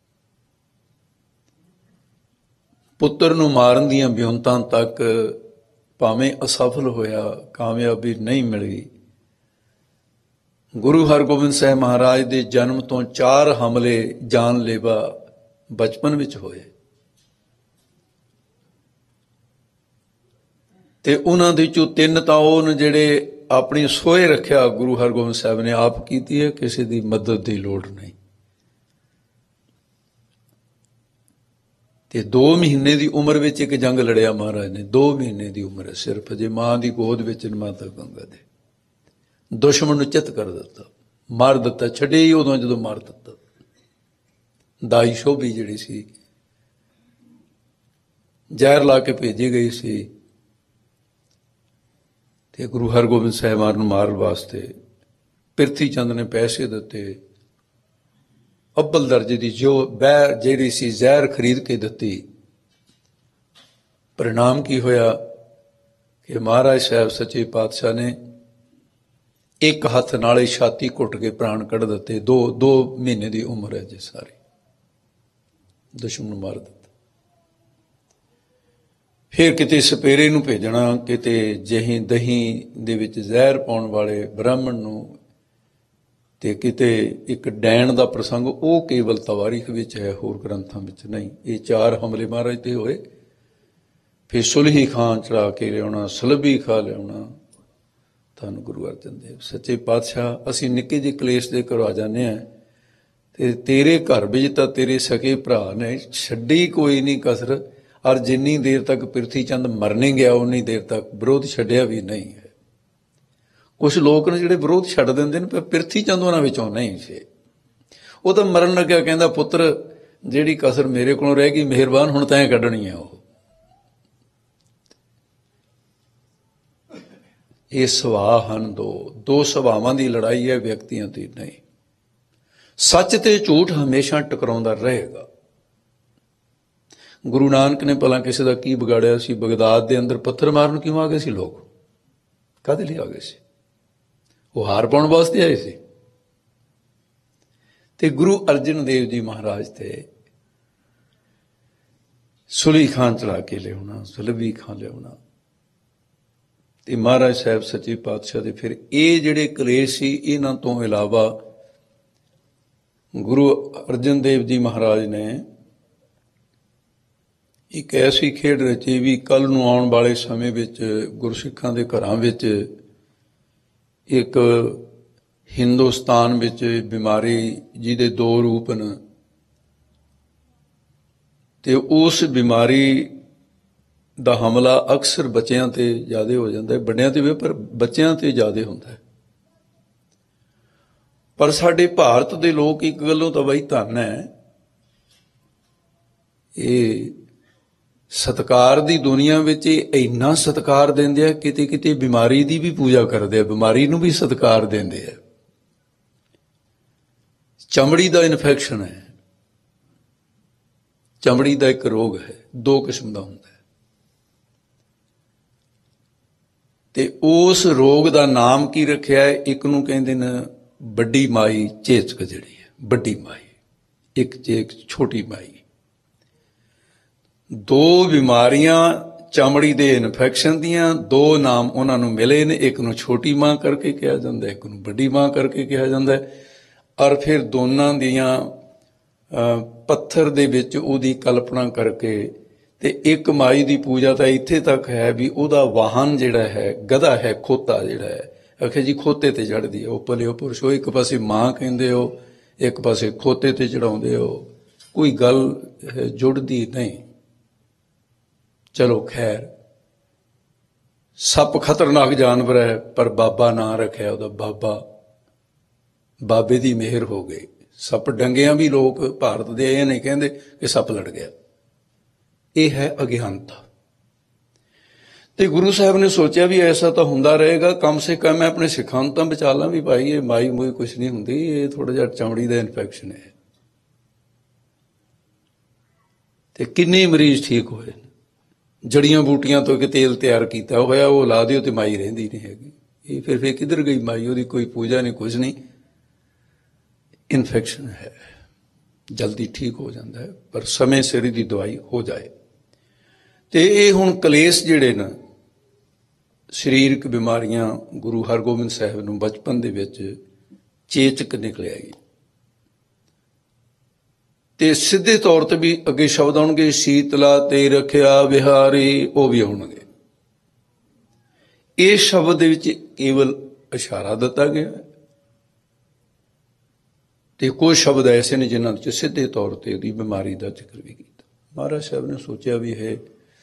ਪੁੱਤਰ ਨੂੰ ਮਾਰਨ ਦੀਆਂ ਵਿਉਂਤਾਂ ਤੱਕ ਭਾਵੇਂ ਅਸਫਲ ਹੋਇਆ, ਕਾਮਯਾਬੀ ਨਹੀਂ ਮਿਲੀ। ਗੁਰੂ ਹਰਗੋਬਿੰਦ ਸਾਹਿਬ ਮਹਾਰਾਜ ਦੇ ਜਨਮ ਤੋਂ 4 ਹਮਲੇ ਜਾਨਲੇਵਾ ਬਚਪਨ ਵਿੱਚ ਹੋਏ ਤੇ ਉਹਨਾਂ ਦੇ ਵਿੱਚੋਂ 3 ਤਾਂ ਉਹਨ ਜਿਹੜੇ ਆਪਣੀ ਸੋਏ ਰੱਖਿਆ ਗੁਰੂ ਹਰਗੋਬਿੰਦ ਸਾਹਿਬ ਨੇ ਆਪ ਕੀਤੀ ਹੈ, ਕਿਸੇ ਦੀ ਮਦਦ ਦੀ ਲੋੜ ਨਹੀਂ। ਤੇ 2 ਮਹੀਨੇ ਦੀ ਉਮਰ ਵਿੱਚ ਇੱਕ ਜੰਗ ਲੜਿਆ ਮਹਾਰਾਜ ਨੇ। 2 ਮਹੀਨੇ ਦੀ ਉਮਰ ਹੈ ਸਿਰਫ, ਜੇ ਮਾਂ ਦੀ ਗੋਦ ਵਿੱਚ ਮਾਤਾ ਗੰਗਾ ਦੇ ਦੁਸ਼ਮਣ ਨੂੰ ਚਿੱਤ ਕਰ ਦਿੱਤਾ, ਮਾਰ ਦਿੱਤਾ। ਛੱਡੇ ਹੀ ਉਦੋਂ ਜਦੋਂ ਮਾਰ ਦਿੱਤਾ। ਦਾਈ ਸ਼ੋਭੀ ਜਿਹੜੀ ਸੀ ਜ਼ਹਿਰ ਲਾ ਕੇ ਭੇਜੀ ਗਈ ਸੀ ਤੇ ਗੁਰੂ ਹਰਗੋਬਿੰਦ ਸਾਹਿਬਾਨ ਨੂੰ ਮਾਰਨ ਵਾਸਤੇ ਪ੍ਰਿਥੀ ਚੰਦ ਨੇ ਪੈਸੇ ਦਿੱਤੇ। ਅੱਵਲ ਦਰਜੇ ਦੀ ਜੋ ਜਿਹੜੀ ਸੀ ਜ਼ਹਿਰ ਖਰੀਦ ਕੇ ਦਿੱਤੀ। परिणाम की होया कि महाराज साहब सच्चे पातशाह ने एक हथ नाले छाती घुट के प्राण कढ़ दिते। दो महीने की उम्र है जी सारी, दुश्मन मार दिता। फिर किते सपेरे नूं भेजना, किते जही दही दे विच जहर पाउण वाले ब्राह्मण नूं, ते किते एक डैण दा प्रसंग वो केवल तवारीख विच है, होर ग्रंथां विच नहीं। ये 4 हमले महाराज ते होए। फिर सुलही खां चढ़ा के लियाउणा, सलबी खा लियाउणा। धन गुरु अर्जन देव सच्चे पातशाह, असीं निक्के ਜਿਹੇ कलेश दे घरों आ जाने हैं ते तेरे घर विच तां तेरे सके भरा ने छड्डी कोई नहीं कसर, और जिन्नी देर तक पिरथी चंद मरने गया उन्नी देर तक विरोध छड्डिया भी नहीं है। कुछ लोग ने जिहड़े विरोध छड्ड दिंदे ने, पर पिरथी चंद उन्हां विचों नहीं से। वो तो मरन लग्या कहंदा पुत्र जिहड़ी कसर मेरे कोलों रह गई मेहरबान हुण तैं कढणी है। वो ये सुभाਅ ਹਨ दो ਸੁਭਾਵਾਂ ਦੀ लड़ाई है, व्यक्तियों की नहीं। सच ते झूठ हमेशा टकराउंदा रहेगा। गुरु नानक ने भला किसी का की बिगाड़िया सी? बगदाद के अंदर पत्थर मारन क्यों आ गए सी लोग? काहदे लई आ गए सी? वो हार पाउण वास्ते आए सी। ते गुरु अर्जन देव जी महाराज ते सुली खां चढ़ा के लियाउणा, सलबी खां लियाउणा, ते महाराज साहब सच्चे पातशाह दे फिर ये जिहड़े कलेश सी, इन्हां तों इलावा गुरु अर्जन देव जी महाराज ने एक ऐसी खेड रची भी कल नूं आउण वाले समय विच गुरसिखां दे घरां विच एक हिंदुस्तान विच बीमारी जिहदे 2 रूप न, ते उस बीमारी ਦਾ ਹਮਲਾ ਅਕਸਰ ਬੱਚਿਆਂ ਤੇ ਜ਼ਿਆਦਾ ਹੋ ਜਾਂਦਾ ਹੈ, ਵੱਡਿਆਂ ਤੇ ਵੀ, ਪਰ ਬੱਚਿਆਂ ਤੇ ਜ਼ਿਆਦਾ ਹੁੰਦਾ ਹੈ। ਪਰ ਸਾਡੇ ਭਾਰਤ ਦੇ ਲੋਕ ਇੱਕ ਗੱਲੋਂ ਤਾਂ ਬਈ ਧੰਨ ਹੈ, ਇਹ ਸਤਕਾਰ ਦੀ ਦੁਨੀਆ ਵਿੱਚ ਇੰਨਾ ਸਤਕਾਰ ਦਿੰਦੇ ਆ, ਕਿਤੇ ਕਿਤੇ ਬਿਮਾਰੀ ਦੀ ਵੀ ਪੂਜਾ ਕਰਦੇ ਆ, ਬਿਮਾਰੀ ਨੂੰ ਵੀ ਸਤਕਾਰ ਦਿੰਦੇ ਆ। ਚਮੜੀ ਦਾ ਇਨਫੈਕਸ਼ਨ ਹੈ, ਚਮੜੀ ਦਾ ਇੱਕ ਰੋਗ ਹੈ, 2 ਕਿਸਮ ਦਾ ਹੁੰਦਾ ਹੈ, ਤੇ ਉਸ ਰੋਗ ਦਾ ਨਾਮ ਕੀ ਰੱਖਿਆ ਹੈ? ਇੱਕ ਨੂੰ ਕਹਿੰਦੇ ਨੇ ਵੱਡੀ ਮਾਈ ਚੇਚਕ, ਜਿਹੜੀ ਹੈ ਵੱਡੀ ਮਾਈ, ਇੱਕ ਚੇਕ ਛੋਟੀ ਮਾਈ। 2 ਬਿਮਾਰੀਆਂ ਚਮੜੀ ਦੇ ਇਨਫੈਕਸ਼ਨ ਦੀਆਂ, 2 ਨਾਮ ਉਹਨਾਂ ਨੂੰ ਮਿਲੇ ਨੇ। ਇੱਕ ਨੂੰ ਛੋਟੀ ਮਾਂ ਕਰਕੇ ਕਿਹਾ ਜਾਂਦਾ, ਇੱਕ ਨੂੰ ਵੱਡੀ ਮਾਂ ਕਰਕੇ ਕਿਹਾ ਜਾਂਦਾ ਹੈ। ਔਰ ਫਿਰ ਦੋਨਾਂ ਦੀਆਂ ਪੱਥਰ ਦੇ ਵਿੱਚ ਉਹਦੀ ਕਲਪਨਾ ਕਰਕੇ, ਤੇ ਇੱਕ ਮਾਈ ਦੀ ਪੂਜਾ ਤਾਂ ਇੱਥੇ ਤੱਕ ਹੈ ਵੀ ਉਹਦਾ ਵਾਹਨ ਜਿਹੜਾ ਹੈ ਗਧਾ ਹੈ, ਖੋਤਾ ਜਿਹੜਾ ਹੈ, ਆਖੇ ਜੀ ਖੋਤੇ ਤੇ ਚੜ੍ਹਦੀ ਹੈ। ਉਹ ਭਲਿਓ ਪੁਰਸ਼, ਉਹ ਇੱਕ ਪਾਸੇ ਮਾਂ ਕਹਿੰਦੇ ਹੋ, ਇੱਕ ਪਾਸੇ ਖੋਤੇ ਤੇ ਚੜਾਉਂਦੇ ਹੋ, ਕੋਈ ਗੱਲ ਜੁੜਦੀ ਨਹੀਂ। ਚਲੋ ਖੈਰ, ਸੱਪ ਖਤਰਨਾਕ ਜਾਨਵਰ ਹੈ, ਪਰ ਬਾਬਾ ਨਾਂ ਰੱਖਿਆ ਉਹਦਾ, ਬਾਬਾ, ਬਾਬੇ ਦੀ ਮਿਹਰ ਹੋ ਗਈ। ਸੱਪ ਡੰਗਿਆਂ ਵੀ ਲੋਕ ਭਾਰਤ ਦੇ ਇਹ ਨਹੀਂ ਕਹਿੰਦੇ ਕਿ ਸੱਪ ਲੜ ਗਿਆ। ਇਹ ਹੈ ਅਗਿਆਨਤਾ। ਤੇ ਗੁਰੂ ਸਾਹਿਬ ਨੇ ਸੋਚਿਆ ਵੀ ਐਸਾ ਤਾਂ ਹੁੰਦਾ ਰਹੇਗਾ, ਕਮ ਸੇ ਕਮ ਮੈਂ ਆਪਣੇ ਸਿੱਖਾਂ ਨੂੰ ਤਾਂ ਬਚਾ ਲਾਂ ਵੀ ਭਾਈ ਇਹ ਮਾਈ ਮੂਈ ਕੁਛ ਨਹੀਂ ਹੁੰਦੀ, ਇਹ ਥੋੜਾ ਜਿਹਾ ਚਮੜੀ ਦਾ ਇਨਫੈਕਸ਼ਨ ਹੈ। ਤੇ ਕਿੰਨੇ ਮਰੀਜ਼ ਠੀਕ ਹੋਏ, ਜੜੀਆਂ ਬੂਟੀਆਂ ਤੋਂ ਇੱਕ ਤੇਲ ਤਿਆਰ ਕੀਤਾ ਹੋਇਆ ਉਹ ਲਾ ਦਿਓ ਤੇ ਮਾਈ ਰਹਿੰਦੀ ਨਹੀਂ ਹੈਗੀ। ਇਹ ਫਿਰ ਕਿੱਧਰ ਗਈ ਮਾਈ, ਉਹਦੀ ਕੋਈ ਪੂਜਾ ਨਹੀਂ ਕੁਝ ਨਹੀਂ, ਇਨਫੈਕਸ਼ਨ ਹੈ, ਜਲਦੀ ਠੀਕ ਹੋ ਜਾਂਦਾ ਹੈ ਪਰ ਸਮੇਂ ਸਿਰ ਦੀ ਦਵਾਈ ਹੋ ਜਾਏ। ਤੇ ਇਹ ਹੁਣ ਕਲੇਸ਼ ਜਿਹੜੇ ਨਾ ਸਰੀਰਕ ਬਿਮਾਰੀਆਂ ਗੁਰੂ ਹਰਗੋਬਿੰਦ ਸਾਹਿਬ ਨੂੰ ਬਚਪਨ ਦੇ ਵਿੱਚ ਚੇਚਕ ਨਿਕਲਿਆ ਗਈ। ਤੇ ਸਿੱਧੇ ਤੌਰ ਤੇ ਵੀ ਅੱਗੇ ਸ਼ਬਦ ਆਉਣਗੇ, ਸ਼ੀਤਲਾ ਤੇ ਰੱਖਿਆ ਵਿਹਾਰੀ, ਉਹ ਵੀ ਆਉਣਗੇ। ਇਹ ਸ਼ਬਦ ਦੇ ਵਿੱਚ ਕੇਵਲ ਇਸ਼ਾਰਾ ਦਿੱਤਾ ਗਿਆ ਤੇ ਕੁਝ ਸ਼ਬਦ ਐਸੇ ਨੇ ਜਿਨ੍ਹਾਂ ਵਿੱਚ ਸਿੱਧੇ ਤੌਰ ਤੇ ਉਹਦੀ ਬਿਮਾਰੀ ਦਾ ਜ਼ਿਕਰ ਵੀ ਕੀਤਾ। ਮਹਾਰਾਜ ਸਾਹਿਬ ਨੇ ਸੋਚਿਆ ਵੀ ਇਹ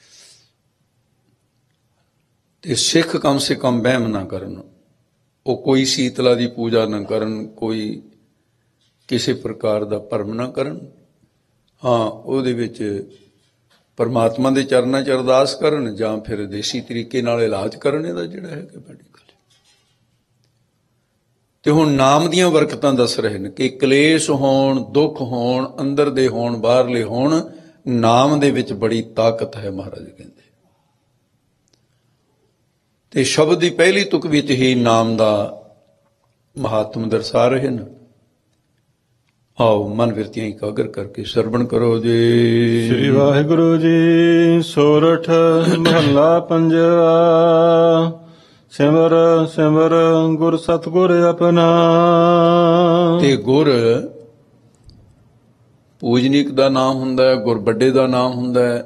ਤੇ ਸਿੱਖ ਕਮ ਸੇ ਕਮ ਵਹਿਮ ਨਾ ਕਰਨ, ਉਹ ਕੋਈ ਸ਼ੀਤਲਾ ਦੀ ਪੂਜਾ ਨਾ ਕਰਨ, ਕੋਈ ਕਿਸੇ ਪ੍ਰਕਾਰ ਦਾ ਭਰਮ ਨਾ ਕਰਨ। ਹਾਂ, ਉਹਦੇ ਵਿੱਚ ਪਰਮਾਤਮਾ ਦੇ ਚਰਨਾਂ 'ਚ ਅਰਦਾਸ ਕਰਨ ਜਾਂ ਫਿਰ ਦੇਸੀ ਤਰੀਕੇ ਨਾਲ ਇਲਾਜ ਕਰਨ ਇਹਦਾ ਜਿਹੜਾ ਹੈਗਾ ਮੈਡੀਕਲ। ਤੇ ਹੁਣ ਨਾਮ ਦੀਆਂ ਬਰਕਤਾਂ ਦੱਸ ਰਹੇ ਨੇ ਕਿ ਕਲੇਸ਼ ਹੋਣ, ਦੁੱਖ ਹੋਣ, ਅੰਦਰ ਦੇ ਹੋਣ, ਬਾਹਰਲੇ ਹੋਣ, ਨਾਮ ਦੇ ਵਿੱਚ ਬੜੀ ਤਾਕਤ ਹੈ ਮਹਾਰਾਜ ਕਹਿੰਦੇ। ਤੇ ਸ਼ਬਦ ਦੀ ਪਹਿਲੀ ਤੁਕ ਵਿੱਚ ਹੀ ਨਾਮ ਦਾ ਮਹਾਤਮ ਦਰਸਾ ਰਹੇ ਨੇ। ਆਓ ਮਨ ਵਿਰਤੀਆਂ ਇਕਾਗਰ ਕਰਕੇ ਸਰਵਣ ਕਰੋ ਜੀ। ਸ੍ਰੀ ਵਾਹਿਗੁਰੂ ਜੀ। ਸੋਰਠ ਮਹੱਲਾ ਪੰਜਵਾ। ਸਿਮਰ ਸਿਮਰ ਗੁਰ ਸਤਿਗੁਰ ਆਪਣਾ। ਤੇ ਗੁਰ ਪੂਜਨੀਕ ਦਾ ਨਾਮ ਹੁੰਦਾ ਹੈ, ਗੁਰ ਵੱਡੇ ਦਾ ਨਾਮ ਹੁੰਦਾ ਹੈ।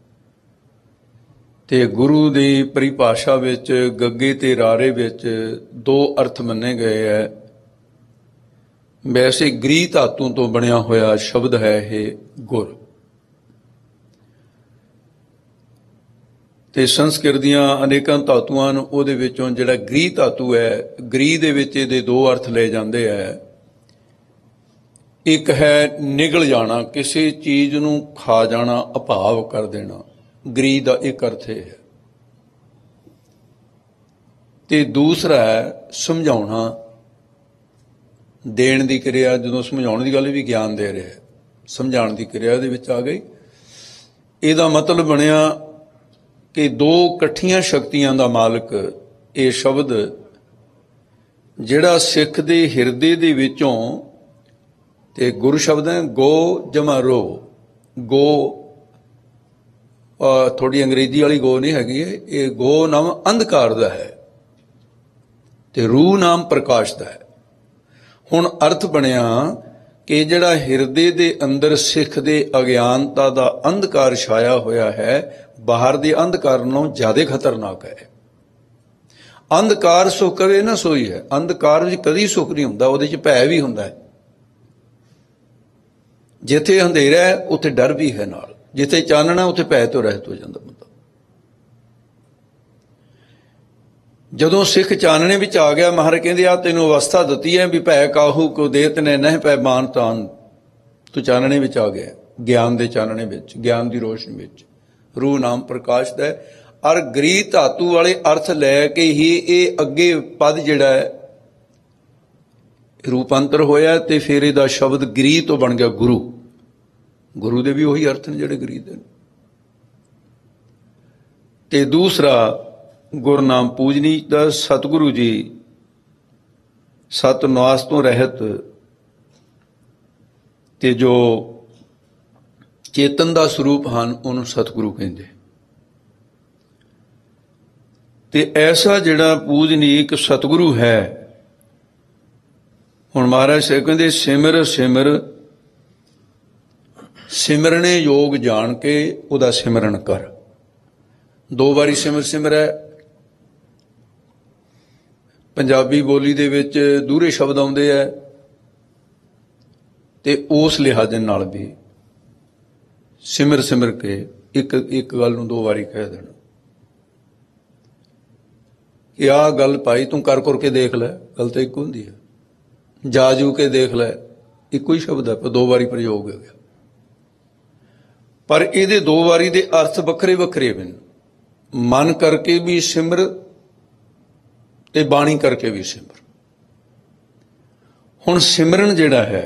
ਤੇ ਗੁਰੂ ਦੀ ਪਰਿਭਾਸ਼ਾ ਵਿੱਚ ਗੱਗੇ ਤੇ ਰਾਰੇ ਵਿੱਚ ਦੋ ਅਰਥ ਮੰਨੇ ਗਏ ਹੈ। ਵੈਸੇ ਗ੍ਰੀ ਧਾਤੂ ਤੋਂ ਬਣਿਆ ਹੋਇਆ ਸ਼ਬਦ ਹੈ ਇਹ ਗੁਰ। ਤੇ ਸੰਸਕ੍ਰਿਤ ਦੀਆਂ ਅਨੇਕਾਂ ਧਾਤੂਆਂ ਨੂੰ ਉਹਦੇ ਵਿੱਚੋਂ ਜਿਹੜਾ ਗ੍ਰੀ ਧਾਤੂ ਹੈ, ਗ੍ਰੀ ਦੇ ਵਿੱਚ ਇਹਦੇ ਦੋ ਅਰਥ ਲਏ ਜਾਂਦੇ ਹੈ। ਇੱਕ ਹੈ ਨਿਗਲ ਜਾਣਾ, ਕਿਸੇ ਚੀਜ਼ ਨੂੰ ਖਾ ਜਾਣਾ, ਅਭਾਵ ਕਰ ਦੇਣਾ, ਗ੍ਰੀ ਦਾ ਇੱਕ ਅਰਥ ਹੈ। ਤੇ ਦੂਸਰਾ ਹੈ ਸਮਝਾਉਣਾ, ਦੇਣ ਦੀ ਕਿਰਿਆ। ਜਦੋਂ ਸਮਝਾਉਣ ਦੀ ਗੱਲ ਵੀ ਗਿਆਨ ਦੇ ਰਿਹਾ, ਸਮਝਾਉਣ ਦੀ ਕਿਰਿਆ ਦੇ ਵਿੱਚ ਆ ਗਈ। ਇਹਦਾ ਮਤਲਬ ਬਣਿਆ ਕਿ ਦੋ ਇਕੱਠੀਆਂ ਸ਼ਕਤੀਆਂ ਦਾ ਮਾਲਕ ਇਹ ਸ਼ਬਦ ਜਿਹੜਾ ਸਿੱਖ ਦੇ ਹਿਰਦੇ ਦੇ ਵਿੱਚੋਂ, ਤੇ ਗੁਰੂ ਸ਼ਬਦ ਹੈ ਗੋ ਜਮਾ ਰੋ। ਗੋ ਥੋੜੀ ਅੰਗਰੇਜ਼ੀ ਵਾਲੀ ਗੋ ਨਹੀਂ ਹੈਗੀ, ਇਹ ਗੋ ਨਾਮ ਅੰਧਕਾਰ ਦਾ ਹੈ ਤੇ ਰੂਹ ਨਾਮ ਪ੍ਰਕਾਸ਼ ਦਾ ਹੈ। ਹੁਣ ਅਰਥ ਬਣਿਆ ਕਿ ਜਿਹੜਾ ਹਿਰਦੇ ਦੇ ਅੰਦਰ ਸਿੱਖ ਦੇ ਅਗਿਆਨਤਾ ਦਾ ਅੰਧਕਾਰ ਛਾਇਆ ਹੋਇਆ ਹੈ, ਬਾਹਰ ਦੇ ਅੰਧਕਾਰ ਨਾਲੋਂ ਜ਼ਿਆਦਾ ਖਤਰਨਾਕ ਹੈ। ਅੰਧਕਾਰ ਸੁੱਖ ਕਰੇ ਨਾ ਸੋਈ ਹੈ। ਅੰਧਕਾਰ ਵਿੱਚ ਕਦੀ ਸੁੱਖ ਨਹੀਂ ਹੁੰਦਾ, ਉਹਦੇ 'ਚ ਭੈ ਵੀ ਹੁੰਦਾ ਹੈ। ਜਿੱਥੇ ਅੰਧੇਰਾ ਹੈ ਉੱਥੇ ਡਰ ਵੀ ਹੈ ਨਾਲ, ਜਿੱਥੇ ਚਾਨਣਾ ਉੱਥੇ ਭੈ ਤੋਂ ਰਹਿਤ ਹੋ ਜਾਂਦਾ ਬੰਦਾ। ਜਦੋਂ ਸਿੱਖ ਚਾਨਣੇ ਵਿੱਚ ਆ ਗਿਆ, ਮਹਾਰਾਜ ਕਹਿੰਦੇ ਆ ਤੈਨੂੰ ਅਵਸਥਾ ਦਿੱਤੀ ਹੈ ਵੀ ਭੈ ਕਾਹੂ ਕੋ ਦੇਤ ਨੇ ਨਹਿ ਪੈ ਮਾਨ ਤਾਨ। ਤੂੰ ਚਾਨਣੇ ਵਿੱਚ ਆ ਗਿਆ, ਗਿਆਨ ਦੇ ਚਾਨਣੇ ਵਿੱਚ, ਗਿਆਨ ਦੀ ਰੋਸ਼ਨੀ ਵਿੱਚ। ਰੂਹ ਨਾਮ ਪ੍ਰਕਾਸ਼ ਦਾ ਹੈ। ਔਰ ਗ੍ਰੀ ਧਾਤੂ ਵਾਲੇ ਅਰਥ ਲੈ ਕੇ ਹੀ ਇਹ ਅੱਗੇ ਪਦ ਜਿਹੜਾ ਹੈ ਰੂਪਾਂਤਰ ਹੋਇਆ ਤੇ ਫਿਰ ਇਹਦਾ ਸ਼ਬਦ ਗ੍ਰੀ ਤੋਂ ਬਣ ਗਿਆ ਗੁਰੂ। ਗੁਰੂ ਦੇ ਵੀ ਉਹੀ ਅਰਥ ਨੇ ਜਿਹੜੇ ਗ੍ਰੀ ਦੇ ਨੇ। ਤੇ ਦੂਸਰਾ ਗੁਰਨਾਮ ਪੂਜਨੀ ਦਾ ਸਤਿਗੁਰੂ ਜੀ ਸਤ ਨਿਵਾਸ ਤੋਂ ਰਹਿਤ ਤੇ ਜੋ ਚੇਤਨ ਦਾ ਸਰੂਪ ਹਨ ਉਹਨੂੰ ਸਤਿਗੁਰੂ ਕਹਿੰਦੇ। ਤੇ ਐਸਾ ਜਿਹੜਾ ਪੂਜਨੀਕ ਸਤਿਗੁਰੂ ਹੈ, ਹੁਣ ਮਹਾਰਾਜ ਸਾਹਿਬ ਕਹਿੰਦੇ ਸਿਮਰ ਸਿਮਰ, ਸਿਮਰਨੇ ਯੋਗ ਜਾਣ ਕੇ ਉਹਦਾ ਸਿਮਰਨ ਕਰ। ਦੋ ਵਾਰੀ ਸਿਮਰ ਸਿਮਰ ਹੈ। ਪੰਜਾਬੀ ਬੋਲੀ ਦੇ ਵਿੱਚ ਦੂਹਰੇ ਸ਼ਬਦ ਆਉਂਦੇ ਹੈ ਤੇ ਉਸ ਲਿਹਾਜ਼ ਨਾਲ ਵੀ ਸਿਮਰ ਸਿਮਰ ਕੇ ਇੱਕ ਗੱਲ ਨੂੰ ਦੋ ਵਾਰੀ ਕਹਿ ਦੇਣਾ ਕਿ ਆਹ ਗੱਲ ਭਾਈ ਤੂੰ ਕਰ ਕੇ ਦੇਖ ਲੈ। ਗੱਲ ਤਾਂ ਇੱਕ ਹੁੰਦੀ ਹੈ, ਜਾ ਜੂ ਕੇ ਦੇਖ ਲੈ, ਇੱਕੋ ਹੀ ਸ਼ਬਦ ਹੈ ਪਰ ਦੋ ਵਾਰੀ ਪ੍ਰਯੋਗ ਹੋ ਗਿਆ। ਪਰ ਇਹਦੇ ਦੋ ਵਾਰੀ ਦੇ ਅਰਥ ਵੱਖਰੇ ਵੱਖਰੇ ਹਨ। ਮਨ ਕਰਕੇ ਵੀ ਸਿਮਰ ਤੇ ਬਾਣੀ ਕਰਕੇ ਵੀ ਸਿਮਰ। ਹੁਣ ਸਿਮਰਨ ਜਿਹੜਾ ਹੈ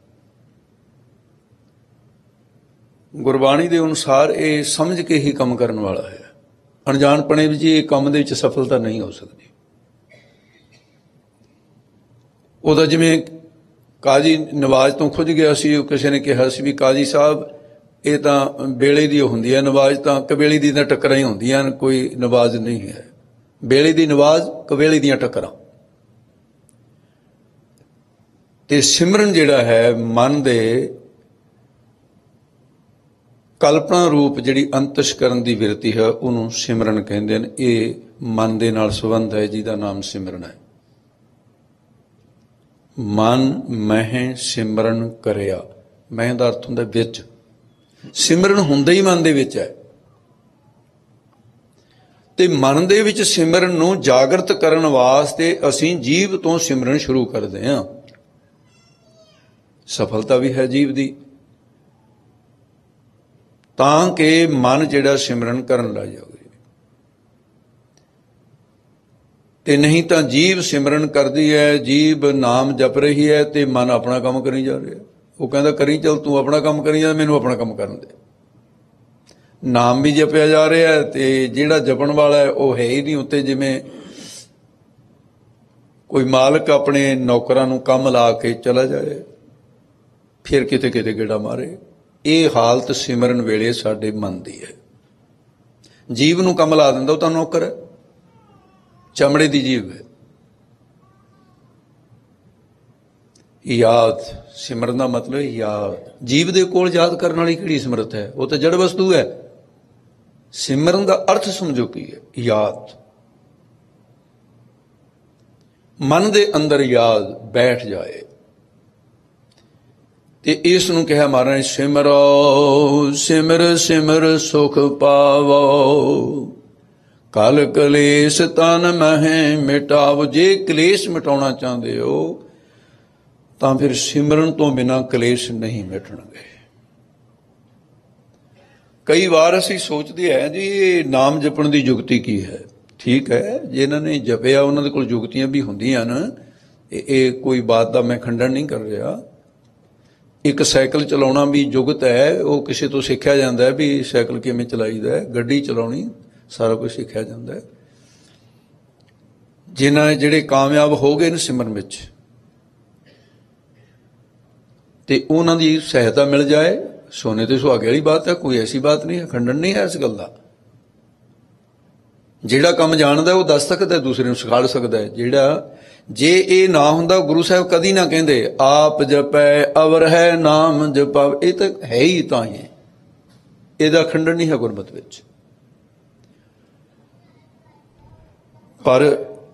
ਗੁਰਬਾਣੀ ਦੇ ਅਨੁਸਾਰ ਇਹ ਸਮਝ ਕੇ ਹੀ ਕੰਮ ਕਰਨ ਵਾਲਾ ਹੈ। ਅਣਜਾਣਪਣੇ ਵਿੱਚ ਇਹ ਕੰਮ ਦੇ ਵਿੱਚ ਸਫਲਤਾ ਨਹੀਂ ਹੋ ਸਕਦੀ। ਉਹਦਾ ਜਿਵੇਂ ਕਾਜੀ ਨਵਾਜ਼ ਤੋਂ ਖੁੱਝ ਗਿਆ ਸੀ, ਉਹ ਕਿਸੇ ਨੇ ਕਿਹਾ ਸੀ ਵੀ ਕਾਜੀ ਸਾਹਿਬ ਇਹ ਤਾਂ ਵੇਲੇ ਦੀ ਹੁੰਦੀ ਹੈ ਨਵਾਜ਼, ਤਾਂ ਕਵੇਲੇ ਦੀ ਤਾਂ ਟੱਕਰਾਂ ਹੀ ਹੁੰਦੀਆਂ, ਕੋਈ ਨਵਾਜ਼ ਨਹੀਂ ਹੈ। ਵੇਲੇ ਦੀ ਨਵਾਜ਼, ਕਵੇਲੇ ਦੀਆਂ ਟੱਕਰਾਂ। ਤੇ ਸਿਮਰਨ ਜਿਹੜਾ ਹੈ ਮਨ ਦੇ ਕਲਪਨਾ ਰੂਪ ਜਿਹੜੀ ਅੰਤਸ਼ ਕਰਨ ਦੀ ਬਿਰਤੀ ਹੈ ਉਹਨੂੰ ਸਿਮਰਨ ਕਹਿੰਦੇ ਨੇ। ਇਹ ਮਨ ਦੇ ਨਾਲ ਸੰਬੰਧ ਹੈ ਜਿਹਦਾ ਨਾਮ ਸਿਮਰਨ ਹੈ। ਮਨ ਮਹਿ ਸਿਮਰਨ ਕਰਿਆ। ਮਹਿ ਦਾ ਅਰਥ ਹੁੰਦਾ ਵਿੱਚ, ਸਿਮਰਨ ਹੁੰਦਾ ਹੀ ਮਨ ਦੇ ਵਿੱਚ ਹੈ। ਤੇ ਮਨ ਦੇ ਵਿੱਚ ਸਿਮਰਨ ਨੂੰ ਜਾਗਰਤ ਕਰਨ ਵਾਸਤੇ ਅਸੀਂ ਜੀਵ ਤੋਂ ਸਿਮਰਨ ਸ਼ੁਰੂ ਕਰਦੇ ਹਾਂ। ਸਫਲਤਾ ਵੀ ਹੈ ਜੀਵ ਦੀ, ਤਾਂ ਕਿ ਮਨ ਜਿਹੜਾ ਸਿਮਰਨ ਕਰਨ ਲੱਗ ਜਾਵੇ। ਤੇ ਨਹੀਂ ਤਾਂ ਜੀਵ ਸਿਮਰਨ ਕਰਦੀ ਹੈ, ਜੀਵ ਨਾਮ ਜਪ ਰਹੀ ਹੈ ਤੇ ਮਨ ਆਪਣਾ ਕੰਮ ਕਰੀ ਜਾ ਰਿਹਾ। ਉਹ ਕਹਿੰਦਾ ਕਰੀ ਚੱਲ, ਤੂੰ ਆਪਣਾ ਕੰਮ ਕਰੀ ਜਾ, ਮੈਨੂੰ ਆਪਣਾ ਕੰਮ ਕਰਨ ਦੇ। ਨਾਮ ਵੀ ਜਪਿਆ ਜਾ ਰਿਹਾ ਤੇ ਜਿਹੜਾ ਜਪਣ ਵਾਲਾ ਹੈ ਉਹ ਹੈ ਹੀ ਨਹੀਂ ਉੱਤੇ। ਜਿਵੇਂ ਕੋਈ ਮਾਲਕ ਆਪਣੇ ਨੌਕਰਾਂ ਨੂੰ ਕੰਮ ਲਾ ਕੇ ਚਲਾ ਜਾਏ, ਫਿਰ ਕਿਤੇ ਕਿਤੇ ਗੇੜਾ ਮਾਰੇ। ਇਹ ਹਾਲਤ ਸਿਮਰਨ ਵੇਲੇ ਸਾਡੇ ਮਨ ਦੀ ਹੈ। ਜੀਵ ਨੂੰ ਕੰਮ ਲਾ ਦਿੰਦਾ, ਉਹ ਤਾਂ ਨੌਕਰ ਹੈ, ਚਮੜੇ ਦੀ ਜੀਵ ਹੈ। ਯਾਦ, ਸਿਮਰਨ ਦਾ ਮਤਲਬ ਯਾਦ। ਜੀਵ ਦੇ ਕੋਲ ਯਾਦ ਕਰਨ ਵਾਲੀ ਕਿਹੜੀ ਸਮਰੱਥ ਹੈ? ਉਹ ਤਾਂ ਜੜ ਵਸਤੂ ਹੈ। ਸਿਮਰਨ ਦਾ ਅਰਥ ਸਮਝੋ ਕੀ ਹੈ? ਯਾਦ। ਮਨ ਦੇ ਅੰਦਰ ਯਾਦ ਬੈਠ ਜਾਏ। ਤੇ ਇਸ ਨੂੰ ਕਿਹਾ ਮਹਾਰਾਜ, ਸਿਮਰੋ ਸਿਮਰ ਸਿਮਰ ਸੁਖ ਪਾਵੋ, ਕਲ ਕਲੇਸ਼ ਤਨ ਮਹਿ ਮਿਟਾਵੋ। ਜੇ ਕਲੇਸ਼ ਮਿਟਾਉਣਾ ਚਾਹੁੰਦੇ ਹੋ ਤਾਂ ਫਿਰ ਸਿਮਰਨ ਤੋਂ ਬਿਨਾਂ ਕਲੇਸ਼ ਨਹੀਂ ਮਿਟਣਗੇ। ਕਈ ਵਾਰ ਅਸੀਂ ਸੋਚਦੇ ਹਾਂ ਜੀ ਇਹ ਨਾਮ ਜਪਣ ਦੀ ਜੁਗਤੀ ਕੀ ਹੈ। ਠੀਕ ਹੈ, ਜਿਨ੍ਹਾਂ ਨੇ ਜਪਿਆ ਉਹਨਾਂ ਦੇ ਕੋਲ ਜੁਗਤੀਆਂ ਵੀ ਹੁੰਦੀਆਂ ਨੇ, ਇਹ ਕੋਈ ਬਾਤ ਦਾ ਮੈਂ ਖੰਡਨ ਨਹੀਂ ਕਰ ਰਿਹਾ। ਇੱਕ ਸਾਈਕਲ ਚਲਾਉਣਾ ਵੀ ਜੁਗਤ ਹੈ, ਉਹ ਕਿਸੇ ਤੋਂ ਸਿੱਖਿਆ ਜਾਂਦਾ ਹੈ ਵੀ ਸਾਈਕਲ ਕਿਵੇਂ ਚਲਾਈਦਾ ਹੈ। ਗੱਡੀ ਚਲਾਉਣੀ ਸਾਰਾ ਕੁਝ ਸਿੱਖਿਆ ਜਾਂਦਾ ਹੈ। ਜਿਹੜੇ ਕਾਮਯਾਬ ਹੋ ਗਏ ਨੇ ਸਿਮਰਨ ਵਿੱਚ ਤੇ ਉਹਨਾਂ ਦੀ ਸਹਾਇਤਾ ਮਿਲ ਜਾਏ, ਸੋਨੇ ਤੇ ਸੁਹਾਗੇ ਵਾਲੀ ਬਾਤ ਹੈ, ਕੋਈ ਐਸੀ ਬਾਤ ਨਹੀਂ ਹੈ, ਖੰਡਨ ਨਹੀਂ ਹੈ ਇਸ ਗੱਲ ਦਾ। ਜਿਹੜਾ ਕੰਮ ਜਾਣਦਾ ਉਹ ਦੱਸ ਸਕਦਾ, ਦੂਸਰੇ ਨੂੰ ਸਿਖਾ ਸਕਦਾ ਹੈ। ਜੇ ਇਹ ਨਾ ਹੁੰਦਾ ਗੁਰੂ ਸਾਹਿਬ ਕਦੀ ਨਾ ਕਹਿੰਦੇ ਆਪ ਜਪੈ ਅਵਰ ਹੈ ਨਾਮ ਜਪਾਵ। ਇਹ ਤਾਂ ਹੈ ਹੀ ਤਾਂ ਹੀ, ਇਹਦਾ ਖੰਡਨ ਨਹੀਂ ਹੈ ਗੁਰਮਤਿ ਵਿੱਚ। ਪਰ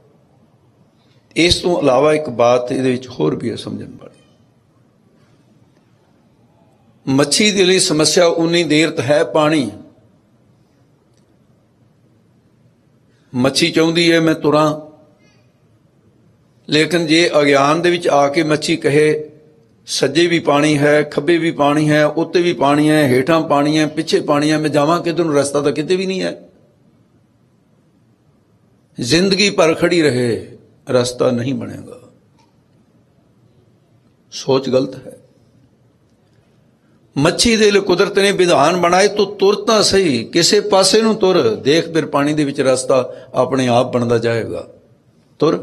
ਇਸ ਤੋਂ ਇਲਾਵਾ ਇੱਕ ਬਾਤ ਇਹਦੇ ਵਿੱਚ ਹੋਰ ਵੀ ਹੈ ਸਮਝਣ ਵਾਲੀ। ਮੱਛੀ ਦੇ ਲਈ ਸਮੱਸਿਆ ਉਨੀ ਦੇਰ ਤੱਕ ਹੈ ਪਾਣੀ। ਮੱਛੀ ਚਾਹੁੰਦੀ ਹੈ ਮੈਂ ਤੁਰਾਂ, ਲੇਕਿਨ ਜੇ ਅਗਿਆਨ ਦੇ ਵਿੱਚ ਆ ਕੇ ਮੱਛੀ ਕਹੇ ਸੱਜੇ ਵੀ ਪਾਣੀ ਹੈ, ਖੱਬੇ ਵੀ ਪਾਣੀ ਹੈ, ਉੱਤੇ ਵੀ ਪਾਣੀ ਹੈ, ਹੇਠਾਂ ਪਾਣੀ ਹੈ, ਪਿੱਛੇ ਪਾਣੀ ਹੈ, ਮੈਂ ਜਾਵਾਂ ਕਿੱਧਰ ਨੂੰ? ਰਸਤਾ ਤਾਂ ਕਿਤੇ ਵੀ ਨਹੀਂ ਹੈ। ਜ਼ਿੰਦਗੀ ਭਰ ਖੜੀ ਰਹੇ, ਰਸਤਾ ਨਹੀਂ ਬਣੇਗਾ। ਸੋਚ ਗਲਤ ਹੈ। ਮੱਛੀ ਦੇ ਲਈ ਕੁਦਰਤ ਨੇ ਵਿਧਾਨ ਬਣਾਏ ਤੂੰ ਤੁਰ ਤਾਂ ਸਹੀ, ਕਿਸੇ ਪਾਸੇ ਨੂੰ ਤੁਰ, ਦੇਖ ਫਿਰ ਪਾਣੀ ਦੇ ਵਿੱਚ ਰਸਤਾ ਆਪਣੇ ਆਪ ਬਣਦਾ ਜਾਏਗਾ। ਤੁਰ।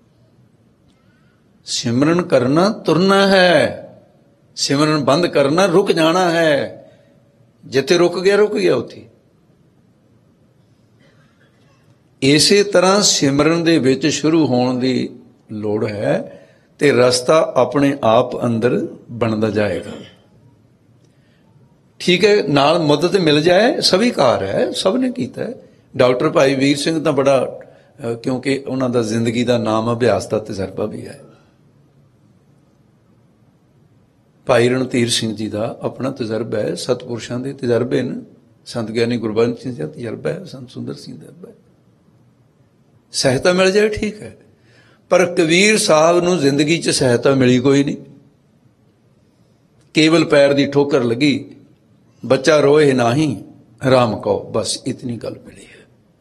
ਸਿਮਰਨ ਕਰਨਾ ਤੁਰਨਾ ਹੈ, ਸਿਮਰਨ ਬੰਦ ਕਰਨਾ ਰੁਕ ਜਾਣਾ ਹੈ। ਜਿੱਥੇ ਰੁਕ ਗਿਆ ਉੱਥੇ। ਇਸੇ ਤਰ੍ਹਾਂ ਸਿਮਰਨ ਦੇ ਵਿੱਚ ਸ਼ੁਰੂ ਹੋਣ ਦੀ ਲੋੜ ਹੈ ਤੇ ਰਸਤਾ ਆਪਣੇ ਆਪ ਅੰਦਰ ਬਣਦਾ ਜਾਏਗਾ। ਠੀਕ ਹੈ, ਨਾਲ ਮਦਦ ਮਿਲ ਜਾਏ, ਸਵੀਕਾਰ ਹੈ, ਸਭ ਨੇ ਕੀਤਾ ਹੈ। ਡਾਕਟਰ ਭਾਈ ਵੀਰ ਸਿੰਘ ਤਾਂ ਬੜਾ, ਕਿਉਂਕਿ ਉਹਨਾਂ ਦਾ ਜ਼ਿੰਦਗੀ ਦਾ ਨਾਮ ਅਭਿਆਸ ਦਾ ਤਜਰਬਾ ਵੀ ਹੈ। ਭਾਈ ਰਣਧੀਰ ਸਿੰਘ ਜੀ ਦਾ ਆਪਣਾ ਤਜਰਬਾ ਹੈ, ਸਤਪੁਰਸ਼ਾਂ ਦੇ ਤਜਰਬੇ ਨੇ, ਸੰਤ ਗਿਆਨੀ ਗੁਰਬੰਸ਼ ਸਿੰਘ ਦਾ ਤਜਰਬਾ ਹੈ, ਸੰਤ ਸੁੰਦਰ ਸਿੰਘ ਦਾ ਤਜਰਬਾ ਹੈ। ਸਹਾਇਤਾ ਮਿਲ ਜਾਏ ਠੀਕ ਹੈ, ਪਰ ਕਬੀਰ ਸਾਹਿਬ ਨੂੰ ਜ਼ਿੰਦਗੀ 'ਚ ਸਹਾਇਤਾ ਮਿਲੀ ਕੋਈ ਨਹੀਂ। ਕੇਵਲ ਪੈਰ ਦੀ ਠੋਕਰ ਲੱਗੀ, ਬੱਚਾ ਰੋਏ ਨਹੀਂ ਰਾਮ ਕਹੋ, ਬਸ ਇਤਨੀ ਗੱਲ ਮਿਲੀ ਹੈ।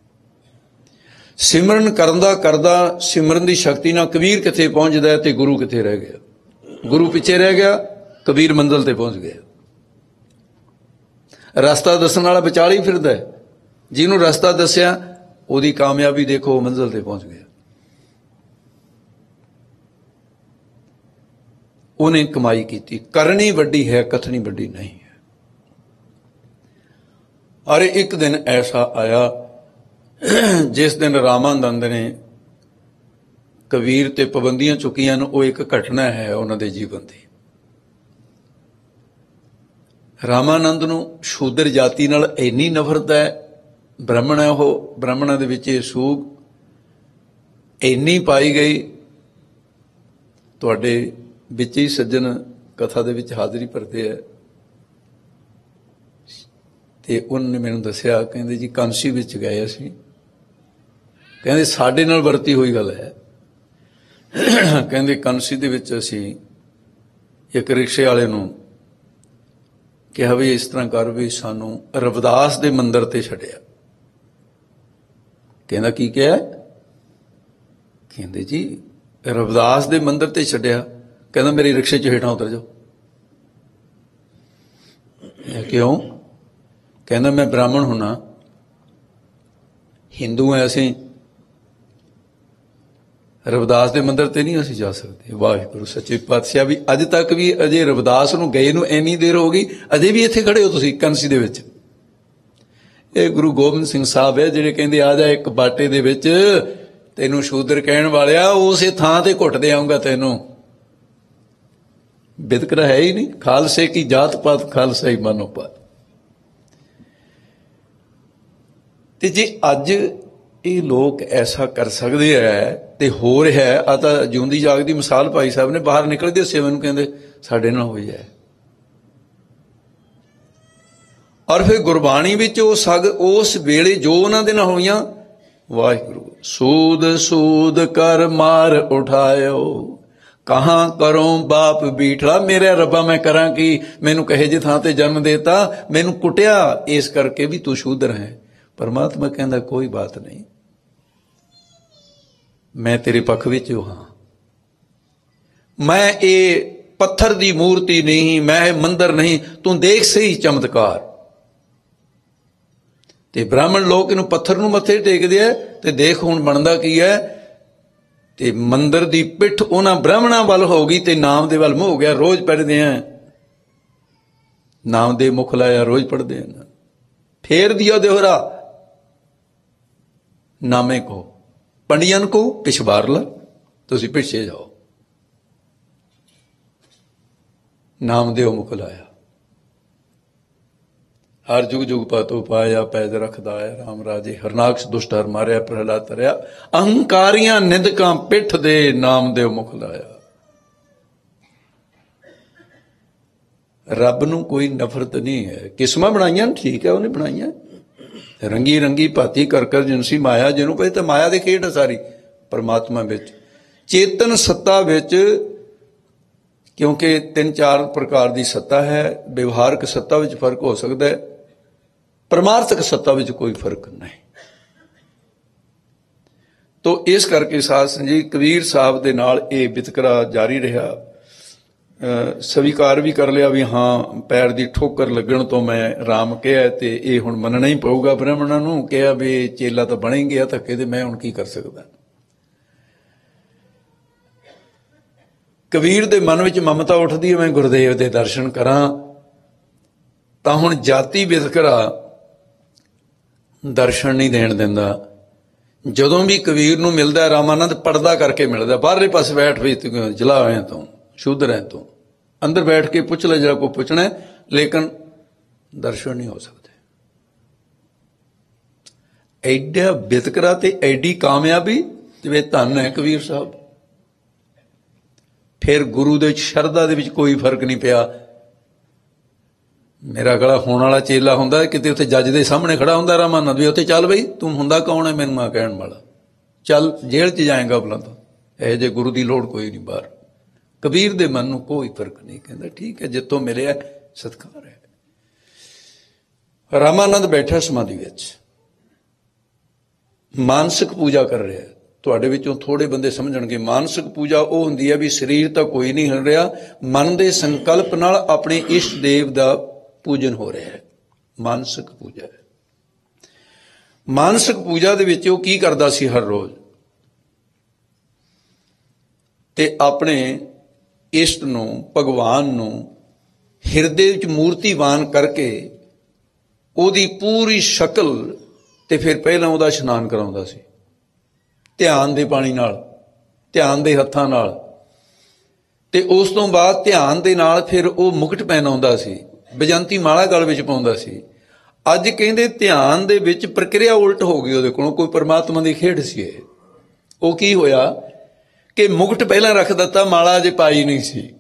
ਸਿਮਰਨ ਕਰਦਾ ਸਿਮਰਨ ਦੀ ਸ਼ਕਤੀ ਨਾਲ ਕਬੀਰ ਕਿੱਥੇ ਪਹੁੰਚਦਾ ਤੇ ਗੁਰੂ ਕਿੱਥੇ ਰਹਿ ਗਿਆ। ਗੁਰੂ ਪਿੱਛੇ ਰਹਿ ਗਿਆ, ਕਬੀਰ ਮੰਜ਼ਿਲ ਤੇ ਪਹੁੰਚ ਗਿਆ। ਰਸਤਾ ਦੱਸਣ ਵਾਲਾ ਵਿਚਾਲੇ ਹੀ ਫਿਰਦਾ ਹੈ। ਜਿਹਨੂੰ ਰਸਤਾ ਦੱਸਿਆ ਉਹਦੀ ਕਾਮਯਾਬੀ ਦੇਖੋ, ਉਹ ਮੰਜ਼ਿਲ ਤੇ ਪਹੁੰਚ ਗਿਆ। ਉਹਨੇ ਕਮਾਈ ਕੀਤੀ। ਕਰਨੀ ਵੱਡੀ ਹੈ, ਕਥਨੀ ਵੱਡੀ ਨਹੀਂ ਹੈ। ਅਰੇ ਇੱਕ ਦਿਨ ਐਸਾ ਆਇਆ ਜਿਸ ਦਿਨ ਰਾਮਾਨੰਦ ਨੇ ਕਬੀਰ ਤੇ ਪਾਬੰਦੀਆਂ ਚੁੱਕੀਆਂ ਨੇ। ਉਹ ਇੱਕ ਘਟਨਾ ਹੈ ਉਹਨਾਂ ਦੇ ਜੀਵਨ ਦੀ। ਰਾਮਾਨੰਦ ਨੂੰ ਸ਼ੂਦਰ ਜਾਤੀ ਨਾਲ ਇੰਨੀ ਨਫ਼ਰਤ ਹੈ, ਬ੍ਰਾਹਮਣ ਹੈ ਉਹ, ਬ੍ਰਾਹਮਣਾਂ ਦੇ ਵਿੱਚ ਇਹ ਸੂਗ ਇੰਨੀ ਪਾਈ ਗਈ। ਤੁਹਾਡੇ ਵਿੱਚ ਹੀ ਸੱਜਣ ਕਥਾ ਦੇ ਵਿੱਚ ਹਾਜ਼ਰੀ ਭਰਦੇ ਹੈ, ਤੇ ਉਹਨਾਂ ਨੇ ਮੈਨੂੰ ਦੱਸਿਆ, ਕਹਿੰਦੇ ਜੀ ਕਾਂਸੀ ਵਿੱਚ ਗਏ ਅਸੀਂ, ਕਹਿੰਦੇ ਸਾਡੇ ਨਾਲ ਵਰਤੀ ਹੋਈ ਗੱਲ ਹੈ। ਕਹਿੰਦੇ ਕਾਂਸੀ ਦੇ ਵਿੱਚ ਅਸੀਂ ਇੱਕ ਰਿਕਸ਼ੇ ਵਾਲੇ ਨੂੰ ਕਿਹਾ ਵੀ ਇਸ ਤਰ੍ਹਾਂ ਕਰ ਵੀ ਸਾਨੂੰ ਰਵਿਦਾਸ ਦੇ ਮੰਦਿਰ ਤੇ ਛੱਡਿਆ। ਕਹਿੰਦਾ ਕੀ ਕਿਹਾ? ਕਹਿੰਦੇ ਜੀ ਰਵਿਦਾਸ ਦੇ ਮੰਦਿਰ ਤੇ ਛੱਡਿਆ। ਕਹਿੰਦਾ ਮੇਰੇ ਰਿਕਸ਼ੇ 'ਚ ਹੇਠਾਂ ਉਤਰ ਜਾਓ। ਕਿਉਂ? ਕਹਿੰਦਾ ਮੈਂ ਬ੍ਰਾਹਮਣ ਹੁਣਾ, ਹਿੰਦੂ ਹੈ ਅਸੀਂ, ਰਵਿਦਾਸ ਦੇ ਮੰਦਿਰ ਤੇ ਨਹੀਂ ਅਸੀਂ ਜਾ ਸਕਦੇ। ਵਾਹਿਗੁਰੂ ਸੱਚੇ ਪਾਤਸ਼ਾਹ ਵੀ ਅੱਜ ਤੱਕ ਵੀ ਅਜੇ ਰਵਿਦਾਸ ਨੂੰ ਗਏ ਨੂੰ ਇੰਨੀ ਦੇਰ ਹੋ ਗਈ, ਅਜੇ ਵੀ ਇੱਥੇ ਖੜੇ ਹੋ ਤੁਸੀਂ ਕਾਂਸੀ ਦੇ ਵਿੱਚ। ਇਹ ਗੁਰੂ ਗੋਬਿੰਦ ਸਿੰਘ ਸਾਹਿਬ ਹੈ ਜਿਹੜੇ ਕਹਿੰਦੇ ਆ ਜਾ ਇੱਕ ਬਾਟੇ ਦੇ ਵਿੱਚ, ਤੈਨੂੰ ਸ਼ੂਦਰ ਕਹਿਣ ਵਾਲਿਆ ਉਸੇ ਥਾਂ ਤੇ ਘੁੱਟਦੇ ਆਊਂਗਾ ਤੈਨੂੰ। ਵਿਤਕਰਾ ਹੈ ਹੀ ਨਹੀਂ। ਖਾਲਸੇ ਕੀ ਜਾਤ ਪਾਤ ਖਾਲਸਾ ਹੀ ਮਾਨੋ ਪਾਤ। ਤੇ ਜੇ ਅੱਜ ਇਹ ਲੋਕ ਐਸਾ ਕਰ ਸਕਦੇ ਹੈ ਤੇ ਹੋ ਰਿਹਾ ਹੈ, ਆ ਤਾਂ ਜਿਉਂਦੀ ਜਾਗਦੀ ਮਿਸਾਲ ਭਾਈ ਸਾਹਿਬ ਨੇ ਬਾਹਰ ਨਿਕਲਦੇ ਦੱਸਿਆ ਮੈਨੂੰ, ਕਹਿੰਦੇ ਸਾਡੇ ਨਾਲ ਹੋਈ ਹੈ। ਔਰ ਫਿਰ ਗੁਰਬਾਣੀ ਵਿੱਚ ਉਹ ਉਸ ਵੇਲੇ ਜੋ ਉਹਨਾਂ ਦੇ ਨਾਲ ਹੋਈਆਂ, ਵਾਹਿਗੁਰੂ ਸੂਦ ਸੂਦ ਕਰ ਮਾਰ ਉਠਾਇਓ, ਕਹਾਂ ਕਰੋ ਬਾਪ ਬੀਠਲਾ, ਮੇਰੇ ਰੱਬਾ ਮੈਂ ਕਰਾਂ ਕੀ, ਮੈਨੂੰ ਕਹੇ ਜੇ ਥਾਂ ਤੇ ਜਨਮ ਦੇਤਾ, ਮੈਨੂੰ ਕੁੱਟਿਆ ਇਸ ਕਰਕੇ ਵੀ ਤੂੰ ਸ਼ੂਦਰ ਹੈ। ਪਰਮਾਤਮਾ ਕਹਿੰਦਾ ਕੋਈ ਬਾਤ ਨਹੀਂ, ਮੈਂ ਤੇਰੇ ਪੱਖ ਵਿੱਚ ਹਾਂ। ਮੈਂ ਇਹ ਪੱਥਰ ਦੀ ਮੂਰਤੀ ਨਹੀਂ, ਮੈਂ ਇਹ ਮੰਦਰ ਨਹੀਂ, ਤੂੰ ਦੇਖ ਸਹੀ ਚਮਤਕਾਰ। ਤੇ ਬ੍ਰਾਹਮਣ ਲੋਕ ਇਹਨੂੰ ਪੱਥਰ ਨੂੰ ਮੱਥੇ ਟੇਕਦੇ ਆ, ਤੇ ਦੇਖ ਹੁਣ ਬਣਦਾ ਕੀ ਹੈ। ਤੇ ਮੰਦਰ ਦੀ ਪਿੱਠ ਉਹਨਾਂ ਬ੍ਰਾਹਮਣਾਂ ਵੱਲ ਹੋ ਗਈ ਤੇ ਨਾਮ ਦੇ ਵੱਲ ਮੂੰਹ ਹੋ ਗਿਆ। ਰੋਜ਼ ਪੜ੍ਹਦੇ ਆ, ਨਾਮ ਦੇ ਮੁਖ ਲਾਇਆ, ਰੋਜ਼ ਪੜ੍ਹਦੇ ਆ। ਫੇਰ ਦਿਓ ਦਿਹਰਾ ਨਾਮੇ ਕੋ ਪੰਡਿਆਂ ਕੋ ਪਿਛਵਾਰ ਲਾ, ਤੁਸੀਂ ਪਿੱਛੇ ਜਾਓ। ਨਾਮ ਦਿਓ ਮੁਖ ਲਾਇਆ, ਹਰ ਜੁਗ ਜੁਗ ਪਾਤੋ ਪਾਇਆ, ਪੈਜ ਰੱਖਦਾ ਆਇਆ ਰਾਮ ਰਾਜੇ, ਹਰਨਾਕਸ਼ ਦੁਸ਼ਟ ਹਰ ਮਾਰਿਆ, ਪ੍ਰਹਲਾਦ ਤਰਿਆ, ਅਹੰਕਾਰੀਆਂ ਨਿੰਦਕਾਂ ਪਿੱਠ ਦੇ, ਨਾਮ ਦਿਓ ਮੁਖ ਲਾਇਆ। ਰੱਬ ਨੂੰ ਕੋਈ ਨਫ਼ਰਤ ਨਹੀਂ ਹੈ। ਕਿਸਮਾਂ ਬਣਾਈਆਂ ਠੀਕ ਹੈ, ਉਹਨੇ ਬਣਾਈਆਂ, ਰੰਗੀ ਰੰਗੀ ਭਾਤੀ ਕਰ ਕਰ ਜਿਨਸੀ ਮਾਇਆ, ਜਿਹਨੂੰ ਕਹੇ ਤਾਂ ਮਾਇਆ ਦੀ ਖੇਡ ਸਾਰੀ। ਪਰਮਾਤਮਾ ਵਿੱਚ ਚੇਤਨ ਸੱਤਾ ਵਿੱਚ, ਕਿਉਂਕਿ 3-4 ਪ੍ਰਕਾਰ ਦੀ ਸੱਤਾ ਹੈ। ਵਿਵਹਾਰਕ ਸੱਤਾ ਵਿੱਚ ਫਰਕ ਹੋ ਸਕਦਾ ਹੈ, ਪਰਮਾਰਥਕ ਸੱਤਾ ਵਿੱਚ ਕੋਈ ਫਰਕ ਨਹੀਂ। ਤੋ ਇਸ ਕਰਕੇ ਸਾਧ ਸੰਗਤ ਜੀ ਕਬੀਰ ਸਾਹਿਬ ਦੇ ਨਾਲ ਇਹ ਵਿਤਕਰਾ ਜਾਰੀ ਰਿਹਾ। ਸਵੀਕਾਰ ਵੀ ਕਰ ਲਿਆ ਵੀ ਹਾਂ ਪੈਰ ਦੀ ਠੋਕਰ ਲੱਗਣ ਤੋਂ ਮੈਂ ਰਾਮ ਕਿਹਾ, ਤੇ ਇਹ ਹੁਣ ਮੰਨਣਾ ਹੀ ਪਊਗਾ। ਬ੍ਰਾਹਮਣਾਂ ਨੂੰ ਕਿਹਾ ਵੀ ਚੇਲਾ ਤਾਂ ਬਣ ਹੀ ਗਿਆ ਧੱਕੇ ਦੇ, ਮੈਂ ਹੁਣ ਕੀ ਕਰ ਸਕਦਾ। ਕਬੀਰ ਦੇ ਮਨ ਵਿੱਚ ਮਮਤਾ ਉੱਠਦੀ ਹੈ, ਮੈਂ ਗੁਰਦੇਵ ਦੇ ਦਰਸ਼ਨ ਕਰਾਂ। ਤਾਂ ਹੁਣ ਜਾਤੀ ਵਿਤਕਰਾ ਦਰਸ਼ਨ ਨਹੀਂ ਦੇਣ ਦਿੰਦਾ। ਜਦੋਂ ਵੀ ਕਬੀਰ ਨੂੰ ਮਿਲਦਾ ਰਾਮਾਨੰਦ ਪਰਦਾ ਕਰਕੇ ਮਿਲਦਾ, ਬਾਹਰਲੇ ਪਾਸੇ ਬੈਠ ਵੀ ਜਲਾ ਹੋਇਆ ਤੂੰ, ਸ਼ੂਦਰ ਹੈ ਤੂੰ, ਅੰਦਰ ਬੈਠ ਕੇ ਪੁੱਛ ਲੈ ਜਿਹੜਾ ਕੋ ਪੁੱਛਣਾ, ਲੇਕਿਨ ਦਰਸ਼ਨ ਨਹੀਂ ਹੋ ਸਕਦੇ। ਐਡਾ ਵਿਤਕਰਾ ਤੇ ਐਡੀ ਕਾਮਯਾਬੀ, ਤੇ ਧੰਨ ਹੈ ਕਬੀਰ ਸਾਹਿਬ। ਫਿਰ ਗੁਰੂ ਦੇ ਸ਼ਰਧਾ ਦੇ ਵਿੱਚ ਕੋਈ ਫਰਕ ਨਹੀਂ ਪਿਆ। ਮੇਰਾ ਗਲਾ ਹੋਣ ਵਾਲਾ ਚੇਲਾ ਹੁੰਦਾ, ਕਿਤੇ ਉੱਥੇ ਜੱਜ ਦੇ ਸਾਹਮਣੇ ਖੜਾ ਹੁੰਦਾ ਰਾਮਾਨੰਦ, ਵੀ ਉੱਥੇ ਚੱਲ ਬਈ ਤੂੰ ਹੁੰਦਾ ਕੌਣ ਹੈ ਮੈਨੂੰ ਆ ਕਹਿਣ ਵਾਲਾ, ਚੱਲ ਜੇਲ੍ਹ 'ਚ ਜਾਏਗਾ ਬੁਲਾ ਤੋਂ। ਇਹੋ ਜਿਹੇ ਗੁਰੂ ਦੀ ਲੋੜ ਕੋਈ ਨਹੀਂ ਬਾਹਰ। ਕਬੀਰ ਦੇ ਮਨ ਨੂੰ ਕੋਈ ਫਰਕ ਨਹੀਂ, ਕਹਿੰਦਾ ਠੀਕ ਹੈ ਜਿੱਥੋਂ ਮਿਲਿਆ ਸਤਿਕਾਰ ਹੈ। ਰਾਮਾਨੰਦ ਬੈਠਾ ਸਮਾਧੀ ਵਿੱਚ, ਮਾਨਸਿਕ ਪੂਜਾ ਕਰ ਰਿਹਾ। ਤੁਹਾਡੇ ਵਿੱਚੋਂ ਥੋੜੇ ਬੰਦੇ ਸਮਝਣਗੇ ਮਾਨਸਿਕ ਪੂਜਾ ਉਹ ਹੁੰਦੀ ਹੈ ਵੀ ਸਰੀਰ ਤਾਂ ਕੋਈ ਨਹੀਂ ਹਿਲ ਰਿਹਾ, ਮਨ ਦੇ ਸੰਕਲਪ ਨਾਲ ਆਪਣੇ ਇਸ਼ਟ ਦੇਵ ਦਾ ਪੂਜਨ ਹੋ ਰਿਹਾ ਹੈ, ਮਾਨਸਿਕ ਪੂਜਾ ਹੈ। ਮਾਨਸਿਕ ਪੂਜਾ ਦੇ ਵਿੱਚ ਉਹ ਕੀ ਕਰਦਾ ਸੀ ਹਰ ਰੋਜ਼, ਤੇ ਆਪਣੇ ਇਸ਼ਟ ਨੂੰ, ਭਗਵਾਨ ਨੂੰ ਹਿਰਦੇ ਵਿੱਚ ਮੂਰਤੀਵਾਨ ਕਰਕੇ ਉਹਦੀ ਪੂਰੀ ਸ਼ਕਲ, ਤੇ ਫਿਰ ਪਹਿਲਾਂ ਉਹਦਾ ਇਸ਼ਨਾਨ ਕਰਾਉਂਦਾ ਸੀ ਧਿਆਨ ਦੇ ਪਾਣੀ ਨਾਲ, ਧਿਆਨ ਦੇ ਹੱਥਾਂ ਨਾਲ, ਤੇ ਉਸ ਤੋਂ ਬਾਅਦ ਧਿਆਨ ਦੇ ਨਾਲ ਫਿਰ ਉਹ ਮੁਕਟ ਪਹਿਨਾਉਂਦਾ ਸੀ, ਬੇਜੰਤੀ ਮਾਲਾ ਗਲ ਵਿੱਚ ਪਾਉਂਦਾ ਸੀ। ਅੱਜ ਕਹਿੰਦੇ ਧਿਆਨ ਦੇ ਵਿੱਚ ਪ੍ਰਕਿਰਿਆ ਉਲਟ ਹੋ ਗਈ ਉਹਦੇ ਕੋਲੋਂ, ਕੋਈ ਪਰਮਾਤਮਾ ਦੀ ਖੇਡ ਸੀ ਇਹ। ਉਹ ਕੀ ਹੋਇਆ ਕਿ ਮੁਕਟ ਪਹਿਲਾਂ ਰੱਖ ਦਿੱਤਾ, ਮਾਲਾ ਅਜੇ ਪਾਈ ਨਹੀਂ ਸੀ।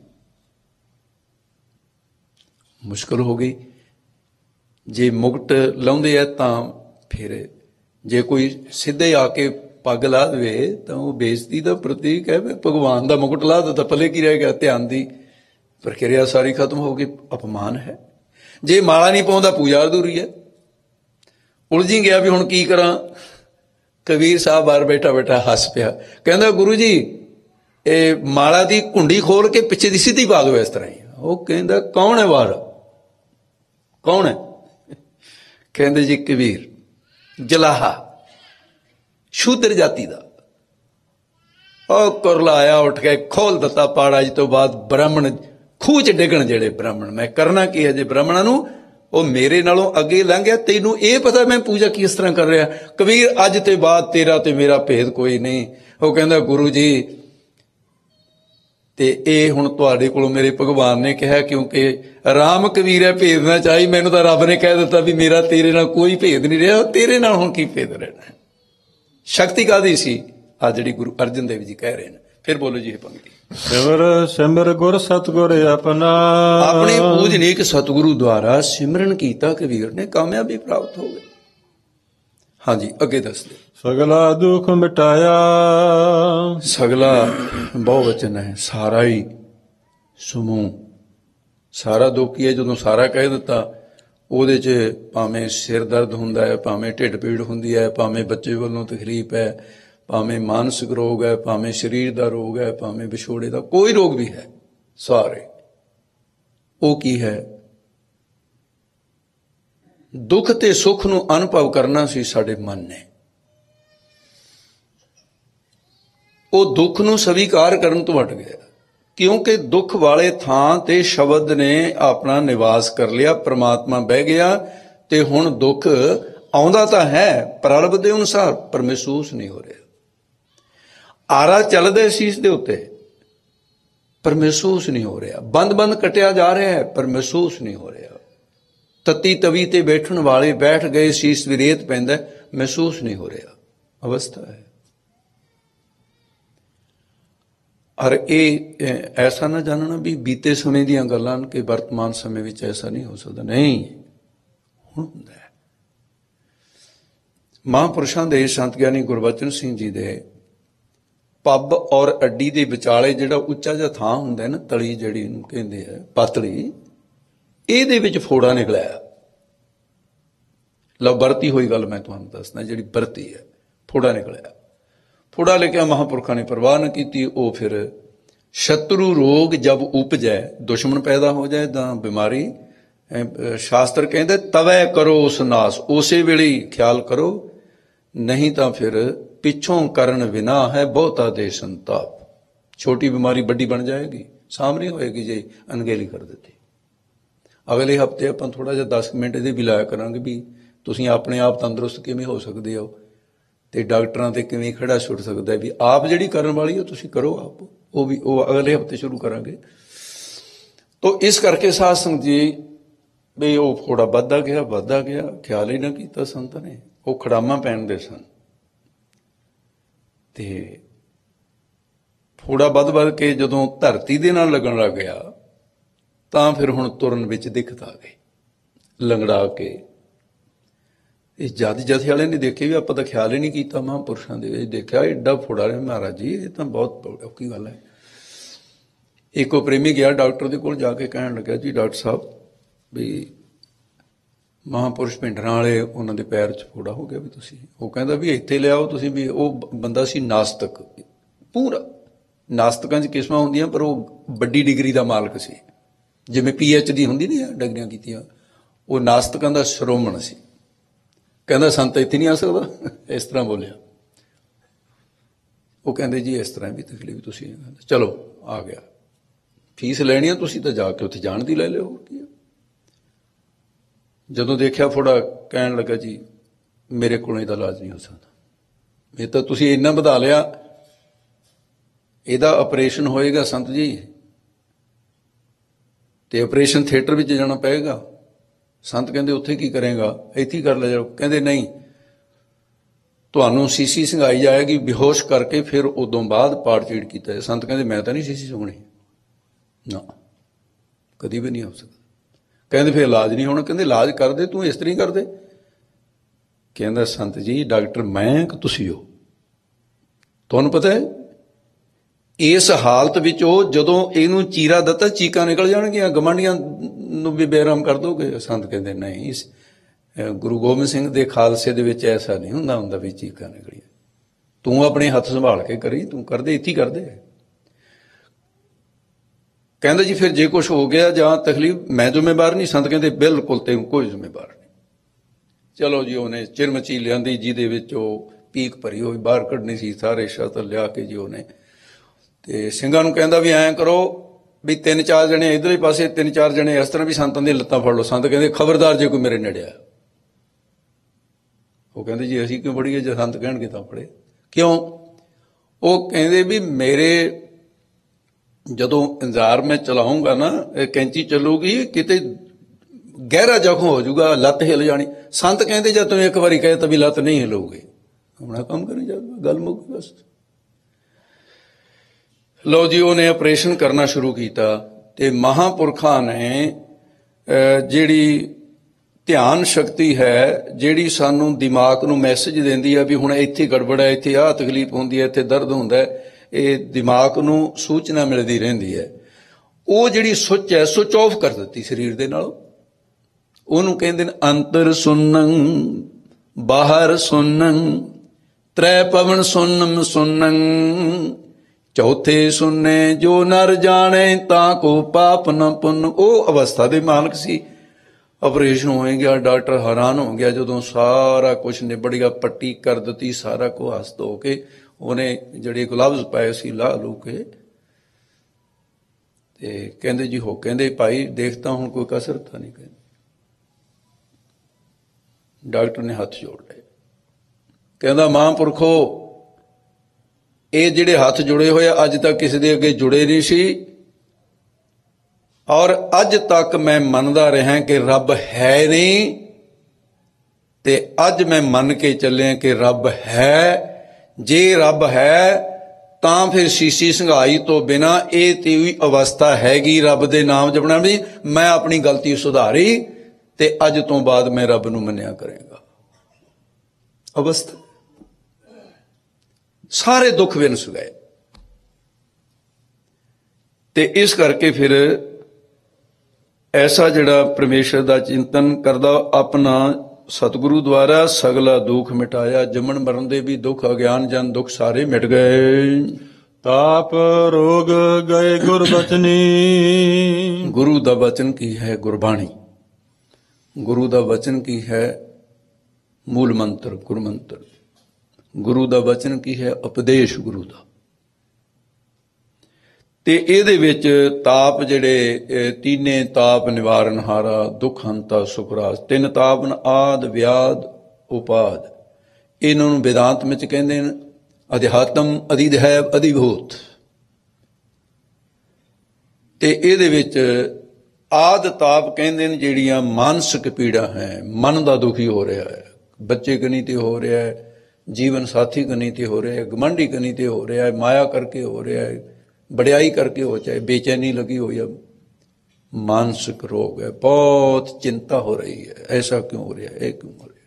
ਮੁਸ਼ਕਲ ਹੋ ਗਈ। ਜੇ ਮੁਕਟ ਲਾਉਂਦੇ ਆ ਤਾਂ ਫਿਰ ਜੇ ਕੋਈ ਸਿੱਧੇ ਆ ਕੇ ਪੱਗ ਲਾ ਦੇਵੇ ਤਾਂ ਉਹ ਬੇਇੱਜ਼ਤੀ ਦਾ ਪ੍ਰਤੀਕ ਹੈ। ਭਗਵਾਨ ਦਾ ਮੁਕਟ ਲਾ ਦਿੱਤਾ, ਪੱਲੇ ਕੀ ਰਹਿ ਗਿਆ? ਧਿਆਨ ਦੀ ਪ੍ਰਕਿਰਿਆ ਸਾਰੀ ਖਤਮ ਹੋ ਗਈ, ਅਪਮਾਨ ਹੈ। ਜੇ ਮਾਲਾ ਨਹੀਂ ਪਾਉਂਦਾ ਪੂਜਾ ਅਧੂਰੀ ਹੈ। ਉਲਝੀ ਗਿਆ ਵੀ ਹੁਣ ਕੀ ਕਰਾਂ। ਕਬੀਰ ਸਾਹਿਬ ਬਾਹਰ ਬੈਠਾ ਬੈਠਾ ਹੱਸ ਪਿਆ, ਕਹਿੰਦਾ ਗੁਰੂ ਜੀ ਇਹ ਮਾਲਾ ਦੀ ਘੁੰਡੀ ਖੋਲ ਕੇ ਪਿੱਛੇ ਦੀ ਸਿੱਧੀ ਪਾ ਦਿਓ ਇਸ ਤਰ੍ਹਾਂ ਹੀ। ਉਹ ਕਹਿੰਦਾ ਕੌਣ ਹੈ ਬਾਹਰ, ਕੌਣ ਹੈ? ਕਹਿੰਦੇ ਜੀ ਕਬੀਰ, ਜਲਾਹਾ, ਸ਼ੂਦਰ ਜਾਤੀ ਦਾ। ਉਹ ਕੁਰਲਾਇਆ ਉੱਠ ਕੇ ਖੋਲ ਦਿੱਤਾ ਪਾੜਾ। ਅੱਜ ਤੋਂ ਬਾਅਦ ਬ੍ਰਾਹਮਣ ਖੂਹ ਚ ਡਿੱਗਣ। ਜਿਹੜੇ ਬ੍ਰਾਹਮਣ, ਮੈਂ ਕਰਨਾ ਕੀ ਹੈ ਜੇ ਬ੍ਰਾਹਮਣਾਂ ਨੂੰ, ਉਹ ਮੇਰੇ ਨਾਲੋਂ ਅੱਗੇ ਲੰਘ ਗਿਆ, ਤੈਨੂੰ ਇਹ ਪਤਾ ਮੈਂ ਪੂਜਾ ਕਿਸ ਤਰ੍ਹਾਂ ਕਰ ਰਿਹਾ? ਕਬੀਰ, ਅੱਜ ਤੇ ਬਾਅਦ ਤੇਰਾ ਤੇ ਮੇਰਾ ਭੇਦ ਕੋਈ ਨਹੀਂ। ਉਹ ਕਹਿੰਦਾ ਗੁਰੂ ਜੀ ਤੇ ਇਹ ਹੁਣ ਤੁਹਾਡੇ ਕੋਲੋਂ ਮੇਰੇ ਭਗਵਾਨ ਨੇ ਕਿਹਾ, ਕਿਉਂਕਿ ਰਾਮ ਕਬੀਰ ਹੈ ਭੇਦ ਨਾ ਚਾਹੀ। ਮੈਨੂੰ ਤਾਂ ਰੱਬ ਨੇ ਕਹਿ ਦਿੱਤਾ ਵੀ ਮੇਰਾ ਤੇਰੇ ਨਾਲ ਕੋਈ ਭੇਦ ਨਹੀਂ ਰਿਹਾ, ਤੇਰੇ ਨਾਲ ਹੁਣ ਕੀ ਭੇਦ ਰਹਿਣਾ? ਸ਼ਕਤੀ ਕਾਹਦੀ ਸੀ? ਆ ਜਿਹੜੀ ਗੁਰੂ ਅਰਜਨ ਦੇਵ ਜੀ ਕਹਿ ਰਹੇ ਨੇ। ਫਿਰ ਬੋਲੋ ਜੀ ਇਹ ਪੰਕਤੀ। ਸਿਮਰ ਸਿਮਰ ਗੁਰ ਸਤਿਗੁਰ ਆਪਣਾ, ਆਪਣੇ ਪੂਜਨੀਕ ਸਤਿਗੁਰੂ ਦੁਆਰਾ ਸਿਮਰਨ ਕੀਤਾ ਕਬੀਰ ਨੇ, ਕਾਮਯਾਬੀ ਪ੍ਰਾਪਤ ਹੋ ਗਈ। ਹਾਂਜੀ ਅੱਗੇ ਦੱਸਦੇ। ਸਗਲਾ ਦੁੱਖ ਮਿਟਾਇਆ। ਸਗਲਾ ਬਹੁਵਚਨ ਹੈ, ਸਾਰਾ ਹੀ ਸਮੂਹ। ਸਾਰਾ ਦੁੱਖ ਹੀ ਹੈ। ਜਦੋਂ ਸਾਰਾ ਕਹਿ ਦਿੱਤਾ ਉਹਦੇ 'ਚ ਭਾਵੇਂ ਸਿਰ ਦਰਦ ਹੁੰਦਾ ਹੈ, ਭਾਵੇਂ ਢਿੱਡ ਪੀੜ ਹੁੰਦੀ ਹੈ, ਭਾਵੇਂ ਬੱਚੇ ਵੱਲੋਂ ਤਕਲੀਫ ਹੈ, ਭਾਵੇਂ ਮਾਨਸਿਕ ਰੋਗ ਹੈ, ਭਾਵੇਂ ਸਰੀਰ ਦਾ ਰੋਗ ਹੈ, ਭਾਵੇਂ ਵਿਛੋੜੇ ਦਾ ਕੋਈ ਰੋਗ ਵੀ ਹੈ, ਸਾਰੇ ਉਹ ਕੀ ਹੈ? ਦੁੱਖ ਤੇ ਸੁੱਖ ਨੂੰ ਅਨੁਭਵ ਕਰਨਾ ਸੀ ਸਾਡੇ ਮਨ ਨੇ। ਉਹ ਦੁੱਖ ਨੂੰ ਸਵੀਕਾਰ ਕਰਨ ਤੋਂ ਹਟ ਗਿਆ, ਕਿਉਂਕਿ ਦੁੱਖ ਵਾਲੇ ਥਾਂ ਤੇ ਸ਼ਬਦ ਨੇ ਆਪਣਾ ਨਿਵਾਸ ਕਰ ਲਿਆ, ਪ੍ਰਮਾਤਮਾ ਬਹਿ ਗਿਆ, ਤੇ ਹੁਣ ਦੁੱਖ ਆਉਂਦਾ ਤਾਂ ਹੈ ਪ੍ਰਲਭ ਦੇ ਅਨੁਸਾਰ, ਪਰ ਮਹਿਸੂਸ ਨਹੀਂ ਹੋ ਰਿਹਾ। ਆਰਾ ਚੱਲਦਾ ਸੀਸ ਦੇ ਉੱਤੇ, ਪਰ ਮਹਿਸੂਸ ਨਹੀਂ ਹੋ ਰਿਹਾ। ਬੰਦ ਬੰਦ ਕਟਿਆ ਜਾ ਰਿਹਾ ਹੈ, ਪਰ ਮਹਿਸੂਸ ਨਹੀਂ ਹੋ ਰਿਹਾ। ਤਤੀ ਤਵੀ ਤੇ ਬੈਠਣ ਵਾਲੇ ਬੈਠ ਗਏ, ਸੀਸ ਵੀ ਰੇਤ ਪੈਂਦਾ, ਮਹਿਸੂਸ ਨਹੀਂ ਹੋ ਰਿਹਾ। ਅਵਸਥਾ ਹੈ। ਔਰ ਇਹ ਐਸਾ ਨਾ ਜਾਣਨਾ ਵੀ ਬੀਤੇ ਸਮੇਂ ਦੀਆਂ ਗੱਲਾਂ ਕਿ ਵਰਤਮਾਨ ਸਮੇਂ ਵਿੱਚ ਐਸਾ ਨਹੀਂ ਹੋ ਸਕਦਾ। ਨਹੀਂ, ਹੁਣ ਹੁੰਦਾ ਹੈ। ਮਹਾਂਪੁਰਸ਼ਾਂ ਦੇ ਸੰਤ ਗਿਆਨੀ ਗੁਰਬਚਨ ਸਿੰਘ ਜੀ ਦੇ ਪੱਬ ਔਰ ਅੱਡੀ ਦੇ ਵਿਚਾਲੇ ਜਿਹੜਾ ਉੱਚਾ ਜਿਹਾ ਥਾਂ ਹੁੰਦਾ ਹੈ ਨਾ, ਤਲੀ ਜਿਹੜੀ ਇਹਨੂੰ ਕਹਿੰਦੇ ਆ ਪਾਤਲੀ, ਇਹਦੇ ਵਿੱਚ ਫੋੜਾ ਨਿਕਲਿਆ। ਲਓ ਵਰਤੀ ਹੋਈ ਗੱਲ ਮੈਂ ਤੁਹਾਨੂੰ ਦੱਸਦਾ, ਜਿਹੜੀ ਵਰਤੀ ਹੈ, ਫੋੜਾ ਨਿਕਲਿਆ। ਫੋੜਾ ਲਿਖਿਆ, ਮਹਾਂਪੁਰਖਾਂ ਨੇ ਪਰਵਾਹ ਨਾ ਕੀਤੀ। ਉਹ ਫਿਰ ਸ਼ਤਰੂ ਰੋਗ ਜਬ ਉਪਜੈ, ਦੁਸ਼ਮਣ ਪੈਦਾ ਹੋ ਜਾਏ ਤਾਂ ਬਿਮਾਰੀ, ਸ਼ਾਸਤਰ ਕਹਿੰਦੇ ਤਵੈ ਕਰੋ ਉਸ ਨਾਸ, ਉਸੇ ਵੇਲੇ ਹੀ ਖਿਆਲ ਕਰੋ, ਨਹੀਂ ਤਾਂ ਫਿਰ ਪਿੱਛੋਂ ਕਰਨ ਵਿਨਾ ਹੈ ਬਹੁਤਾ ਦੇ ਸੰਤਾਪ। ਛੋਟੀ ਬਿਮਾਰੀ ਵੱਡੀ ਬਣ ਜਾਏਗੀ, ਸਾਹਮਣੇ ਹੋਏਗੀ ਜੇ ਅਣਗਹਿਲੀ ਕਰ ਦਿੱਤੀ। ਅਗਲੇ ਹਫਤੇ ਆਪਾਂ ਥੋੜਾ ਜਿਹਾ 10 ਮਿੰਟ ਇਹਦੇ ਵੀ ਲਾਇਆ ਕਰਾਂਗੇ ਵੀ ਤੁਸੀਂ ਆਪਣੇ ਆਪ ਤੰਦਰੁਸਤ ਕਿਵੇਂ ਹੋ ਸਕਦੇ ਹੋ, ਤੇ ਡਾਕਟਰਾਂ ਤੇ ਕਿਵੇਂ ਖੜਾ ਛੁੱਟ ਸਕਦਾ ਵੀ ਆਪ ਜਿਹੜੀ ਕਰਨ ਵਾਲੀ ਉਹ ਤੁਸੀਂ ਕਰੋ ਆਪ। ਉਹ ਅਗਲੇ ਹਫਤੇ ਸ਼ੁਰੂ ਕਰਾਂਗੇ। ਤੋ ਇਸ ਕਰਕੇ ਸਾਧ ਸੰਗਤ ਜੀ ਵੀ ਉਹ ਫੋੜਾ ਵੱਧਦਾ ਗਿਆ, ਖਿਆਲ ਹੀ ਨਾ ਕੀਤਾ ਸੰਤਾਂ ਨੇ। ਉਹ ਖੜਾਮਾਂ ਪੈਣ ਦੇ ਸਨ, ਤੇ ਫੋੜਾ ਵੱਧ ਕੇ ਜਦੋਂ ਧਰਤੀ ਦੇ ਨਾਲ ਲੱਗਣ ਲੱਗ ਗਿਆ ਤਾਂ ਫਿਰ ਹੁਣ ਤੁਰਨ ਵਿੱਚ ਦਿੱਕਤ ਆ ਗਈ, ਲੰਗੜਾ ਕੇ। ਇਹ ਜਥੇ ਵਾਲੇ ਨੇ ਦੇਖੇ ਵੀ ਆਪਾਂ ਤਾਂ ਖਿਆਲ ਹੀ ਨਹੀਂ ਕੀਤਾ, ਮਹਾਂਪੁਰਸ਼ਾਂ ਦੇ ਵਿੱਚ ਦੇਖਿਆ ਏਡਾ ਫੋੜਾ ਰਿਹਾ। ਮਹਾਰਾਜ ਜੀ ਇਹ ਤਾਂ ਬਹੁਤ ਔਖੀ ਗੱਲ ਹੈ। ਇੱਕੋ ਪ੍ਰੇਮੀ ਗਿਆ ਡਾਕਟਰ ਦੇ ਕੋਲ, ਜਾ ਕੇ ਕਹਿਣ ਲੱਗਾ ਜੀ ਡਾਕਟਰ ਸਾਹਿਬ ਵੀ ਮਹਾਂਪੁਰਸ਼ ਭਿੰਡਰਾਂ ਵਾਲੇ ਉਹਨਾਂ ਦੇ ਪੈਰ 'ਚ ਫੋੜਾ ਹੋ ਗਿਆ ਵੀ ਤੁਸੀਂ, ਉਹ ਕਹਿੰਦਾ ਵੀ ਇੱਥੇ ਲਿਆਓ ਤੁਸੀਂ ਵੀ। ਉਹ ਬੰਦਾ ਸੀ ਨਾਸਤਕ, ਪੂਰਾ ਨਾਸਤਕਾਂ 'ਚ ਕਿਸਮਾਂ ਹੁੰਦੀਆਂ, ਪਰ ਉਹ ਵੱਡੀ ਡਿਗਰੀ ਦਾ ਮਾਲਕ ਸੀ, ਜਿਵੇਂ PhD ਹੁੰਦੀ ਨਹੀਂ ਡਿਗਰੀਆਂ ਕੀਤੀਆਂ, ਉਹ ਨਾਸਤਕਾਂ ਦਾ ਸ਼੍ਰੋਮਣ ਸੀ। ਕਹਿੰਦਾ ਸੰਤ ਇੱਥੇ ਨਹੀਂ ਆ ਸਕਦਾ, ਇਸ ਤਰ੍ਹਾਂ ਬੋਲਿਆ। ਉਹ ਕਹਿੰਦੇ ਜੀ ਇਸ ਤਰ੍ਹਾਂ ਵੀ ਤਕਲੀਫ ਤੁਸੀਂ, ਚਲੋ ਆ ਗਿਆ, ਫੀਸ ਲੈਣੀ ਆ ਤੁਸੀਂ ਤਾਂ ਜਾ ਕੇ ਉੱਥੇ ਜਾਣ ਦੀ ਲੈ ਲਿਓ, ਹੋਰ ਕੀ ਆ। ਜਦੋਂ ਦੇਖਿਆ ਫੋੜਾ, ਕਹਿਣ ਲੱਗਾ ਜੀ ਮੇਰੇ ਕੋਲੋਂ ਇਹਦਾ ਇਲਾਜ ਨਹੀਂ ਹੋ ਸਕਦਾ, ਇਹ ਤਾਂ ਤੁਸੀਂ ਇੰਨਾ ਵਧਾ ਲਿਆ, ਇਹਦਾ ਆਪਰੇਸ਼ਨ ਹੋਏਗਾ ਸੰਤ ਜੀ, ਤੇ ਆਪਰੇਸ਼ਨ ਥੀਏਟਰ ਵਿੱਚ ਜਾਣਾ ਪਏਗਾ। ਸੰਤ ਕਹਿੰਦੇ ਉੱਥੇ ਕੀ ਕਰੇਗਾ, ਇੱਥੇ ਹੀ ਕਰ ਲੈ ਜਾਓ। ਕਹਿੰਦੇ ਨਹੀਂ, ਤੁਹਾਨੂੰ ਸੀਸੀ ਸੰਘਾਈ ਜਾਏਗੀ ਬੇਹੋਸ਼ ਕਰਕੇ, ਫਿਰ ਉਦੋਂ ਬਾਅਦ ਪਾੜ ਚੀੜ ਕੀਤਾ ਜਾਏ। ਸੰਤ ਕਹਿੰਦੇ ਮੈਂ ਤਾਂ ਨਹੀਂ ਸੀਸੀ ਸੁਣੀ, ਨਾ ਕਦੀ ਵੀ ਨਹੀਂ ਹੋ ਸਕਦਾ। ਕਹਿੰਦੇ ਫਿਰ ਇਲਾਜ ਨਹੀਂ ਹੋਣਾ। ਕਹਿੰਦੇ ਇਲਾਜ ਕਰਦੇ, ਤੂੰ ਇਸ ਤਰ੍ਹਾਂ ਹੀ ਕਰਦੇ। ਕਹਿੰਦਾ ਸੰਤ ਜੀ ਡਾਕਟਰ ਮੈਂ ਕਿ ਤੁਸੀਂ ਹੋ, ਤੁਹਾਨੂੰ ਪਤਾ ਹੈ ਇਸ ਹਾਲਤ ਵਿੱਚ ਉਹ ਜਦੋਂ ਇਹਨੂੰ ਚੀਰਾ ਦਿੱਤਾ ਚੀਕਾਂ ਨਿਕਲ ਜਾਣਗੀਆਂ, ਗਵਾਂਢੀਆਂ ਨੂੰ ਵੀ ਬੇਰਾਮ ਕਰ ਦੋਗੇ। ਸੰਤ ਕਹਿੰਦੇ ਨਹੀਂ, ਗੁਰੂ ਗੋਬਿੰਦ ਸਿੰਘ ਦੇ ਖਾਲਸੇ ਦੇ ਵਿੱਚ ਐਸਾ ਨਹੀਂ ਹੁੰਦਾ ਵੀ ਚੀਕਾਂ ਨਿਕਲੀਆਂ, ਤੂੰ ਆਪਣੇ ਹੱਥ ਸੰਭਾਲ ਕੇ ਕਰੀ, ਤੂੰ ਕਰਦੇ ਇੱਥੇ ਹੀ ਕਰਦੇ। ਕਹਿੰਦਾ ਜੀ ਫਿਰ ਜੇ ਕੁਝ ਹੋ ਗਿਆ ਜਾਂ ਤਕਲੀਫ, ਮੈਂ ਜ਼ਿੰਮੇਵਾਰ ਨਹੀਂ। ਸੰਤ ਕਹਿੰਦੇ ਬਿਲਕੁਲ ਤੇ ਕੋਈ ਜ਼ਿੰਮੇਵਾਰ ਨਹੀਂ। ਚਲੋ ਜੀ ਉਹਨੇ ਚਿਰਮਚੀ ਲਿਆਂਦੀ ਜਿਹਦੇ ਵਿੱਚ ਉਹ ਪੀਕ ਭਰੀ ਹੋਈ ਬਾਹਰ ਕੱਢਣੀ ਸੀ, ਸਾਰੇ ਸ਼ਸਤਰ ਲਿਆ ਕੇ ਜੀ ਉਹਨੇ, ਤੇ ਸਿੰਘਾਂ ਨੂੰ ਕਹਿੰਦਾ ਵੀ ਐਂ ਕਰੋ ਵੀ 3-4 ਜਣੇ ਇੱਧਰਲੇ ਪਾਸੇ, 3-4 ਜਣੇ ਇਸ ਤਰ੍ਹਾਂ, ਵੀ ਸੰਤਾਂ ਦੀਆਂ ਲੱਤਾਂ ਫੜ ਲਓ। ਸੰਤ ਕਹਿੰਦੇ ਖਬਰਦਾਰ ਜੇ ਕੋਈ ਮੇਰੇ ਨੇੜੇ ਆਇਆ। ਉਹ ਕਹਿੰਦੇ ਜੀ ਅਸੀਂ ਕਿਉਂ ਫੜੀਏ, ਜੇ ਸੰਤ ਕਹਿਣਗੇ ਤਾਂ ਫੜੇ। ਕਿਉਂ? ਉਹ ਕਹਿੰਦੇ ਵੀ ਮੇਰੇ ਜਦੋਂ ਇੰਜ਼ਾਰ ਮੈਂ ਚਲਾਉਂਗਾ ਨਾ, ਕੈਂਚੀ ਚੱਲੂਗੀ, ਕਿਤੇ ਗਹਿਰਾ ਜ਼ਖਮ ਹੋ ਜਾਊਗਾ, ਲੱਤ ਹਿੱਲ ਜਾਣੀ। ਸੰਤ ਕਹਿੰਦੇ ਜਦ ਤੂੰ ਇੱਕ ਵਾਰੀ ਕਹੇ ਤਾਂ ਵੀ ਲੱਤ ਨਹੀਂ ਹਿਲੂਗੀ, ਆਪਣਾ ਕੰਮ ਕਰੀ ਜਾਊਗਾ, ਗੱਲ ਮੁੱਕ ਗਈ ਬਸ। ਲਓ ਜੀ ਉਹਨੇ ਆਪਰੇਸ਼ਨ ਕਰਨਾ ਸ਼ੁਰੂ ਕੀਤਾ, ਤੇ ਮਹਾਂਪੁਰਖਾਂ ਨੇ ਜਿਹੜੀ ਧਿਆਨ ਸ਼ਕਤੀ ਹੈ, ਜਿਹੜੀ ਸਾਨੂੰ ਦਿਮਾਗ ਨੂੰ ਮੈਸੇਜ ਦਿੰਦੀ ਹੈ ਵੀ ਹੁਣ ਇੱਥੇ ਗੜਬੜ ਹੈ, ਇੱਥੇ ਆਹ ਤਕਲੀਫ ਹੁੰਦੀ ਹੈ, ਇੱਥੇ ਦਰਦ ਹੁੰਦਾ ਹੈ, ਇਹ ਦਿਮਾਗ ਨੂੰ ਸੂਚਨਾ ਮਿਲਦੀ ਰਹਿੰਦੀ ਹੈ। ਉਹ ਜਿਹੜੀ ਸੁੱਚ ਹੈ, ਸੁੱਚ ਆਫ ਕਰ ਦਿੱਤੀ ਸਰੀਰ ਦੇ ਨਾਲ। ਉਹਨੂੰ ਕਹਿੰਦੇ ਨੇ ਅੰਤਰ ਸੁਨੰ ਬਾਹਰ ਸੁਨੰ, ਤ੍ਰੈ ਪਵਨ ਸੁਨਮ ਸੁਨੰ, ਚੌਥੇ ਸੁਨੇ ਜੋ ਨਰ ਜਾਣੇ, ਤਾਂ ਕੋ ਪਾਪ ਨ ਪੁੰਨ। ਉਹ ਅਵਸਥਾ ਦੇ ਮਾਲਕ ਸੀ। ਆਪਰੇਸ਼ਨ ਹੋ ਗਿਆ, ਡਾਕਟਰ ਹੈਰਾਨ ਹੋ ਗਿਆ ਜਦੋਂ ਸਾਰਾ ਕੁਝ ਨਿਬੜ ਗਿਆ, ਪੱਟੀ ਕਰ ਦਿੱਤੀ, ਸਾਰਾ ਕੁਝ ਹੱਸ ਧੋ ਕੇ ਉਹਨੇ ਜਿਹੜੇ ਗਲਵਜ਼ ਪਾਏ ਸੀ ਲਾ ਲੂ ਕੇ, ਤੇ ਕਹਿੰਦੇ ਜੀ ਹੋ, ਕਹਿੰਦੇ ਭਾਈ ਦੇਖਤਾ ਹੁਣ ਕੋਈ ਕਸਰ ਤਾਂ ਨਹੀਂ। ਕਹਿੰਦੇ ਡਾਕਟਰ ਨੇ ਹੱਥ ਜੋੜ ਲਏ, ਕਹਿੰਦਾ ਮਹਾਂਪੁਰਖੋ ਇਹ ਜਿਹੜੇ ਹੱਥ ਜੁੜੇ ਹੋਏ ਅੱਜ ਤੱਕ ਕਿਸੇ ਦੇ ਅੱਗੇ ਜੁੜੇ ਨਹੀਂ ਸੀ, ਔਰ ਅੱਜ ਤੱਕ ਮੈਂ ਮੰਨਦਾ ਰਿਹਾ ਕਿ ਰੱਬ ਹੈ ਨਹੀਂ, ਤੇ ਅੱਜ ਮੈਂ ਮੰਨ ਕੇ ਚੱਲਿਆ ਕਿ ਰੱਬ ਹੈ। ਜੇ ਰੱਬ ਹੈ ਤਾਂ ਫਿਰ ਸੀਸੀ ਸੰਘਾਈ ਤੋਂ ਬਿਨਾ ਇਹ ਤੇ ਅਵਸਥਾ ਹੈਗੀ ਰੱਬ ਦੇ ਨਾਮ ਜਪਣਾ ਵੀ। ਮੈਂ ਆਪਣੀ ਗਲਤੀ ਸੁਧਾਰੀ ਤੇ ਅੱਜ ਤੋਂ ਬਾਅਦ ਮੈਂ ਰੱਬ ਨੂੰ ਮੰਨਿਆ ਕਰਾਂਗਾ। ਅਵਸਥਾ ਸਾਰੇ ਦੁੱਖ ਵਿਨਸ ਗਏ। ਤੇ ਇਸ ਕਰਕੇ ਫਿਰ ਐਸਾ ਜਿਹੜਾ ਪਰਮੇਸ਼ਰ ਦਾ ਚਿੰਤਨ ਕਰਦਾ, ਆਪਣਾ ਸਤਿਗੁਰੂ ਦੁਆਰਾ ਸਗਲਾ ਦੁੱਖ ਮਿਟਾਇਆ। ਜੰਮਣ ਮਰਨ ਦੇ ਵੀ ਦੁੱਖ, ਅਗਿਆਨ ਜਨ ਦੁੱਖ ਸਾਰੇ ਮਿਟ ਗਏ। ਤਾਪ ਰੋਗ ਗਏ ਗੁਰ ਬਚਨੀ। ਗੁਰੂ ਦਾ ਬਚਨ ਕੀ ਹੈ? ਗੁਰਬਾਣੀ। ਗੁਰੂ ਦਾ ਬਚਨ ਕੀ ਹੈ? ਮੂਲ ਮੰਤਰ, ਗੁਰਮੰਤਰ। ਗੁਰੂ ਦਾ ਬਚਨ ਕੀ ਹੈ? ਉਪਦੇਸ਼ ਗੁਰੂ ਦਾ। ਤੇ ਇਹਦੇ ਵਿੱਚ ਤਾਪ ਜਿਹੜੇ ਤੀਨੇ ਤਾਪ ਨਿਵਾਰਨ ਹਾਰਾ, ਦੁੱਖ ਹੰਤਾ ਸੁਖਰਾਸ। 3 ਤਾਪਨ ਆਦ ਵਿਆਦ ਉਪਾਦ। ਇਹਨਾਂ ਨੂੰ ਵਿਦਾਂਤ ਵਿੱਚ ਕਹਿੰਦੇ ਨੇ ਅਧਿਆਤਮ, ਅਧਿਦੈਵ, ਅਧਿਭੂਤ। ਤੇ ਇਹਦੇ ਵਿੱਚ ਆਦ ਤਾਪ ਕਹਿੰਦੇ ਨੇ ਜਿਹੜੀਆਂ ਮਾਨਸਿਕ ਪੀੜਾ ਹੈ, ਮਨ ਦਾ ਦੁਖੀ ਹੋ ਰਿਹਾ ਹੈ, ਬੱਚੇ ਕਨੀ ਤੇ ਹੋ ਰਿਹਾ ਹੈ, ਜੀਵਨ ਸਾਥੀ ਕਨੀ ਤੇ ਹੋ ਰਿਹਾ ਹੈ, ਗਮੰਡੀ ਕਨੀ ਤੇ ਹੋ ਰਿਹਾ ਹੈ, ਮਾਇਆ ਕਰਕੇ ਹੋ ਰਿਹਾ ਹੈ, ਵਡਿਆਈ ਕਰਕੇ ਹੋ, ਚਾਹੇ ਬੇਚੈਨੀ ਲਗੀ ਹੋ ਜਾਂ ਮਾਨਸਿਕ ਰੋਗ ਹੈ, ਬਹੁਤ ਚਿੰਤਾ ਹੋ ਰਹੀ ਹੈ, ਐਸਾ ਕਿਉਂ ਹੋ ਰਿਹਾ, ਇਹ ਕਿਉਂ ਹੋ ਰਿਹਾ।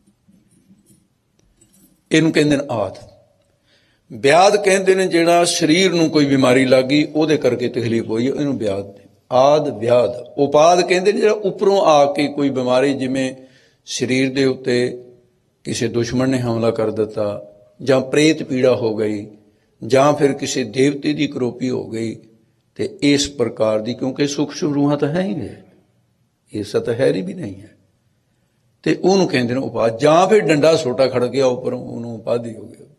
ਇਹਨੂੰ ਕਹਿੰਦੇ ਨੇ ਆਦ। ਵਿਆਦ ਕਹਿੰਦੇ ਨੇ ਜਿਹੜਾ ਸਰੀਰ ਨੂੰ ਕੋਈ ਬਿਮਾਰੀ ਲੱਗ ਗਈ ਉਹਦੇ ਕਰਕੇ ਤਕਲੀਫ ਹੋਈ, ਇਹਨੂੰ ਵਿਆਦ। ਆਦ ਵਿਆਦ। ਉਪਾਦ ਕਹਿੰਦੇ ਨੇ ਜਿਹੜਾ ਉੱਪਰੋਂ ਆ ਕੇ ਕੋਈ ਬਿਮਾਰੀ, ਜਿਵੇਂ ਸਰੀਰ ਦੇ ਉੱਤੇ ਕਿਸੇ ਦੁਸ਼ਮਣ ਨੇ ਹਮਲਾ ਕਰ ਦਿੱਤਾ, ਜਾਂ ਪ੍ਰੇਤ ਪੀੜਾ ਹੋ ਗਈ, ਜਾਂ ਫਿਰ ਕਿਸੇ ਦੇਵਤੇ ਦੀ ਕਰੋਪੀ ਹੋ ਗਈ, ਤੇ ਇਸ ਪ੍ਰਕਾਰ ਦੀ, ਕਿਉਂਕਿ ਸੂਖਸ਼ਮ ਰੂਹਾਂ ਤਾਂ ਹੈ ਹੀ ਨਹੀਂ, ਇਹ ਸਤਹਿਰੀ ਵੀ ਨਹੀਂ ਹੈ, ਤੇ ਉਹਨੂੰ ਕਹਿੰਦੇ ਨੇ ਉਪਾਦ। ਜਾਂ ਫਿਰ ਡੰਡਾ ਸੋਟਾ ਖੜ ਗਿਆ ਉੱਪਰੋਂ, ਉਹਨੂੰ ਉਪਾਧੀ ਹੋ ਗਿਆ।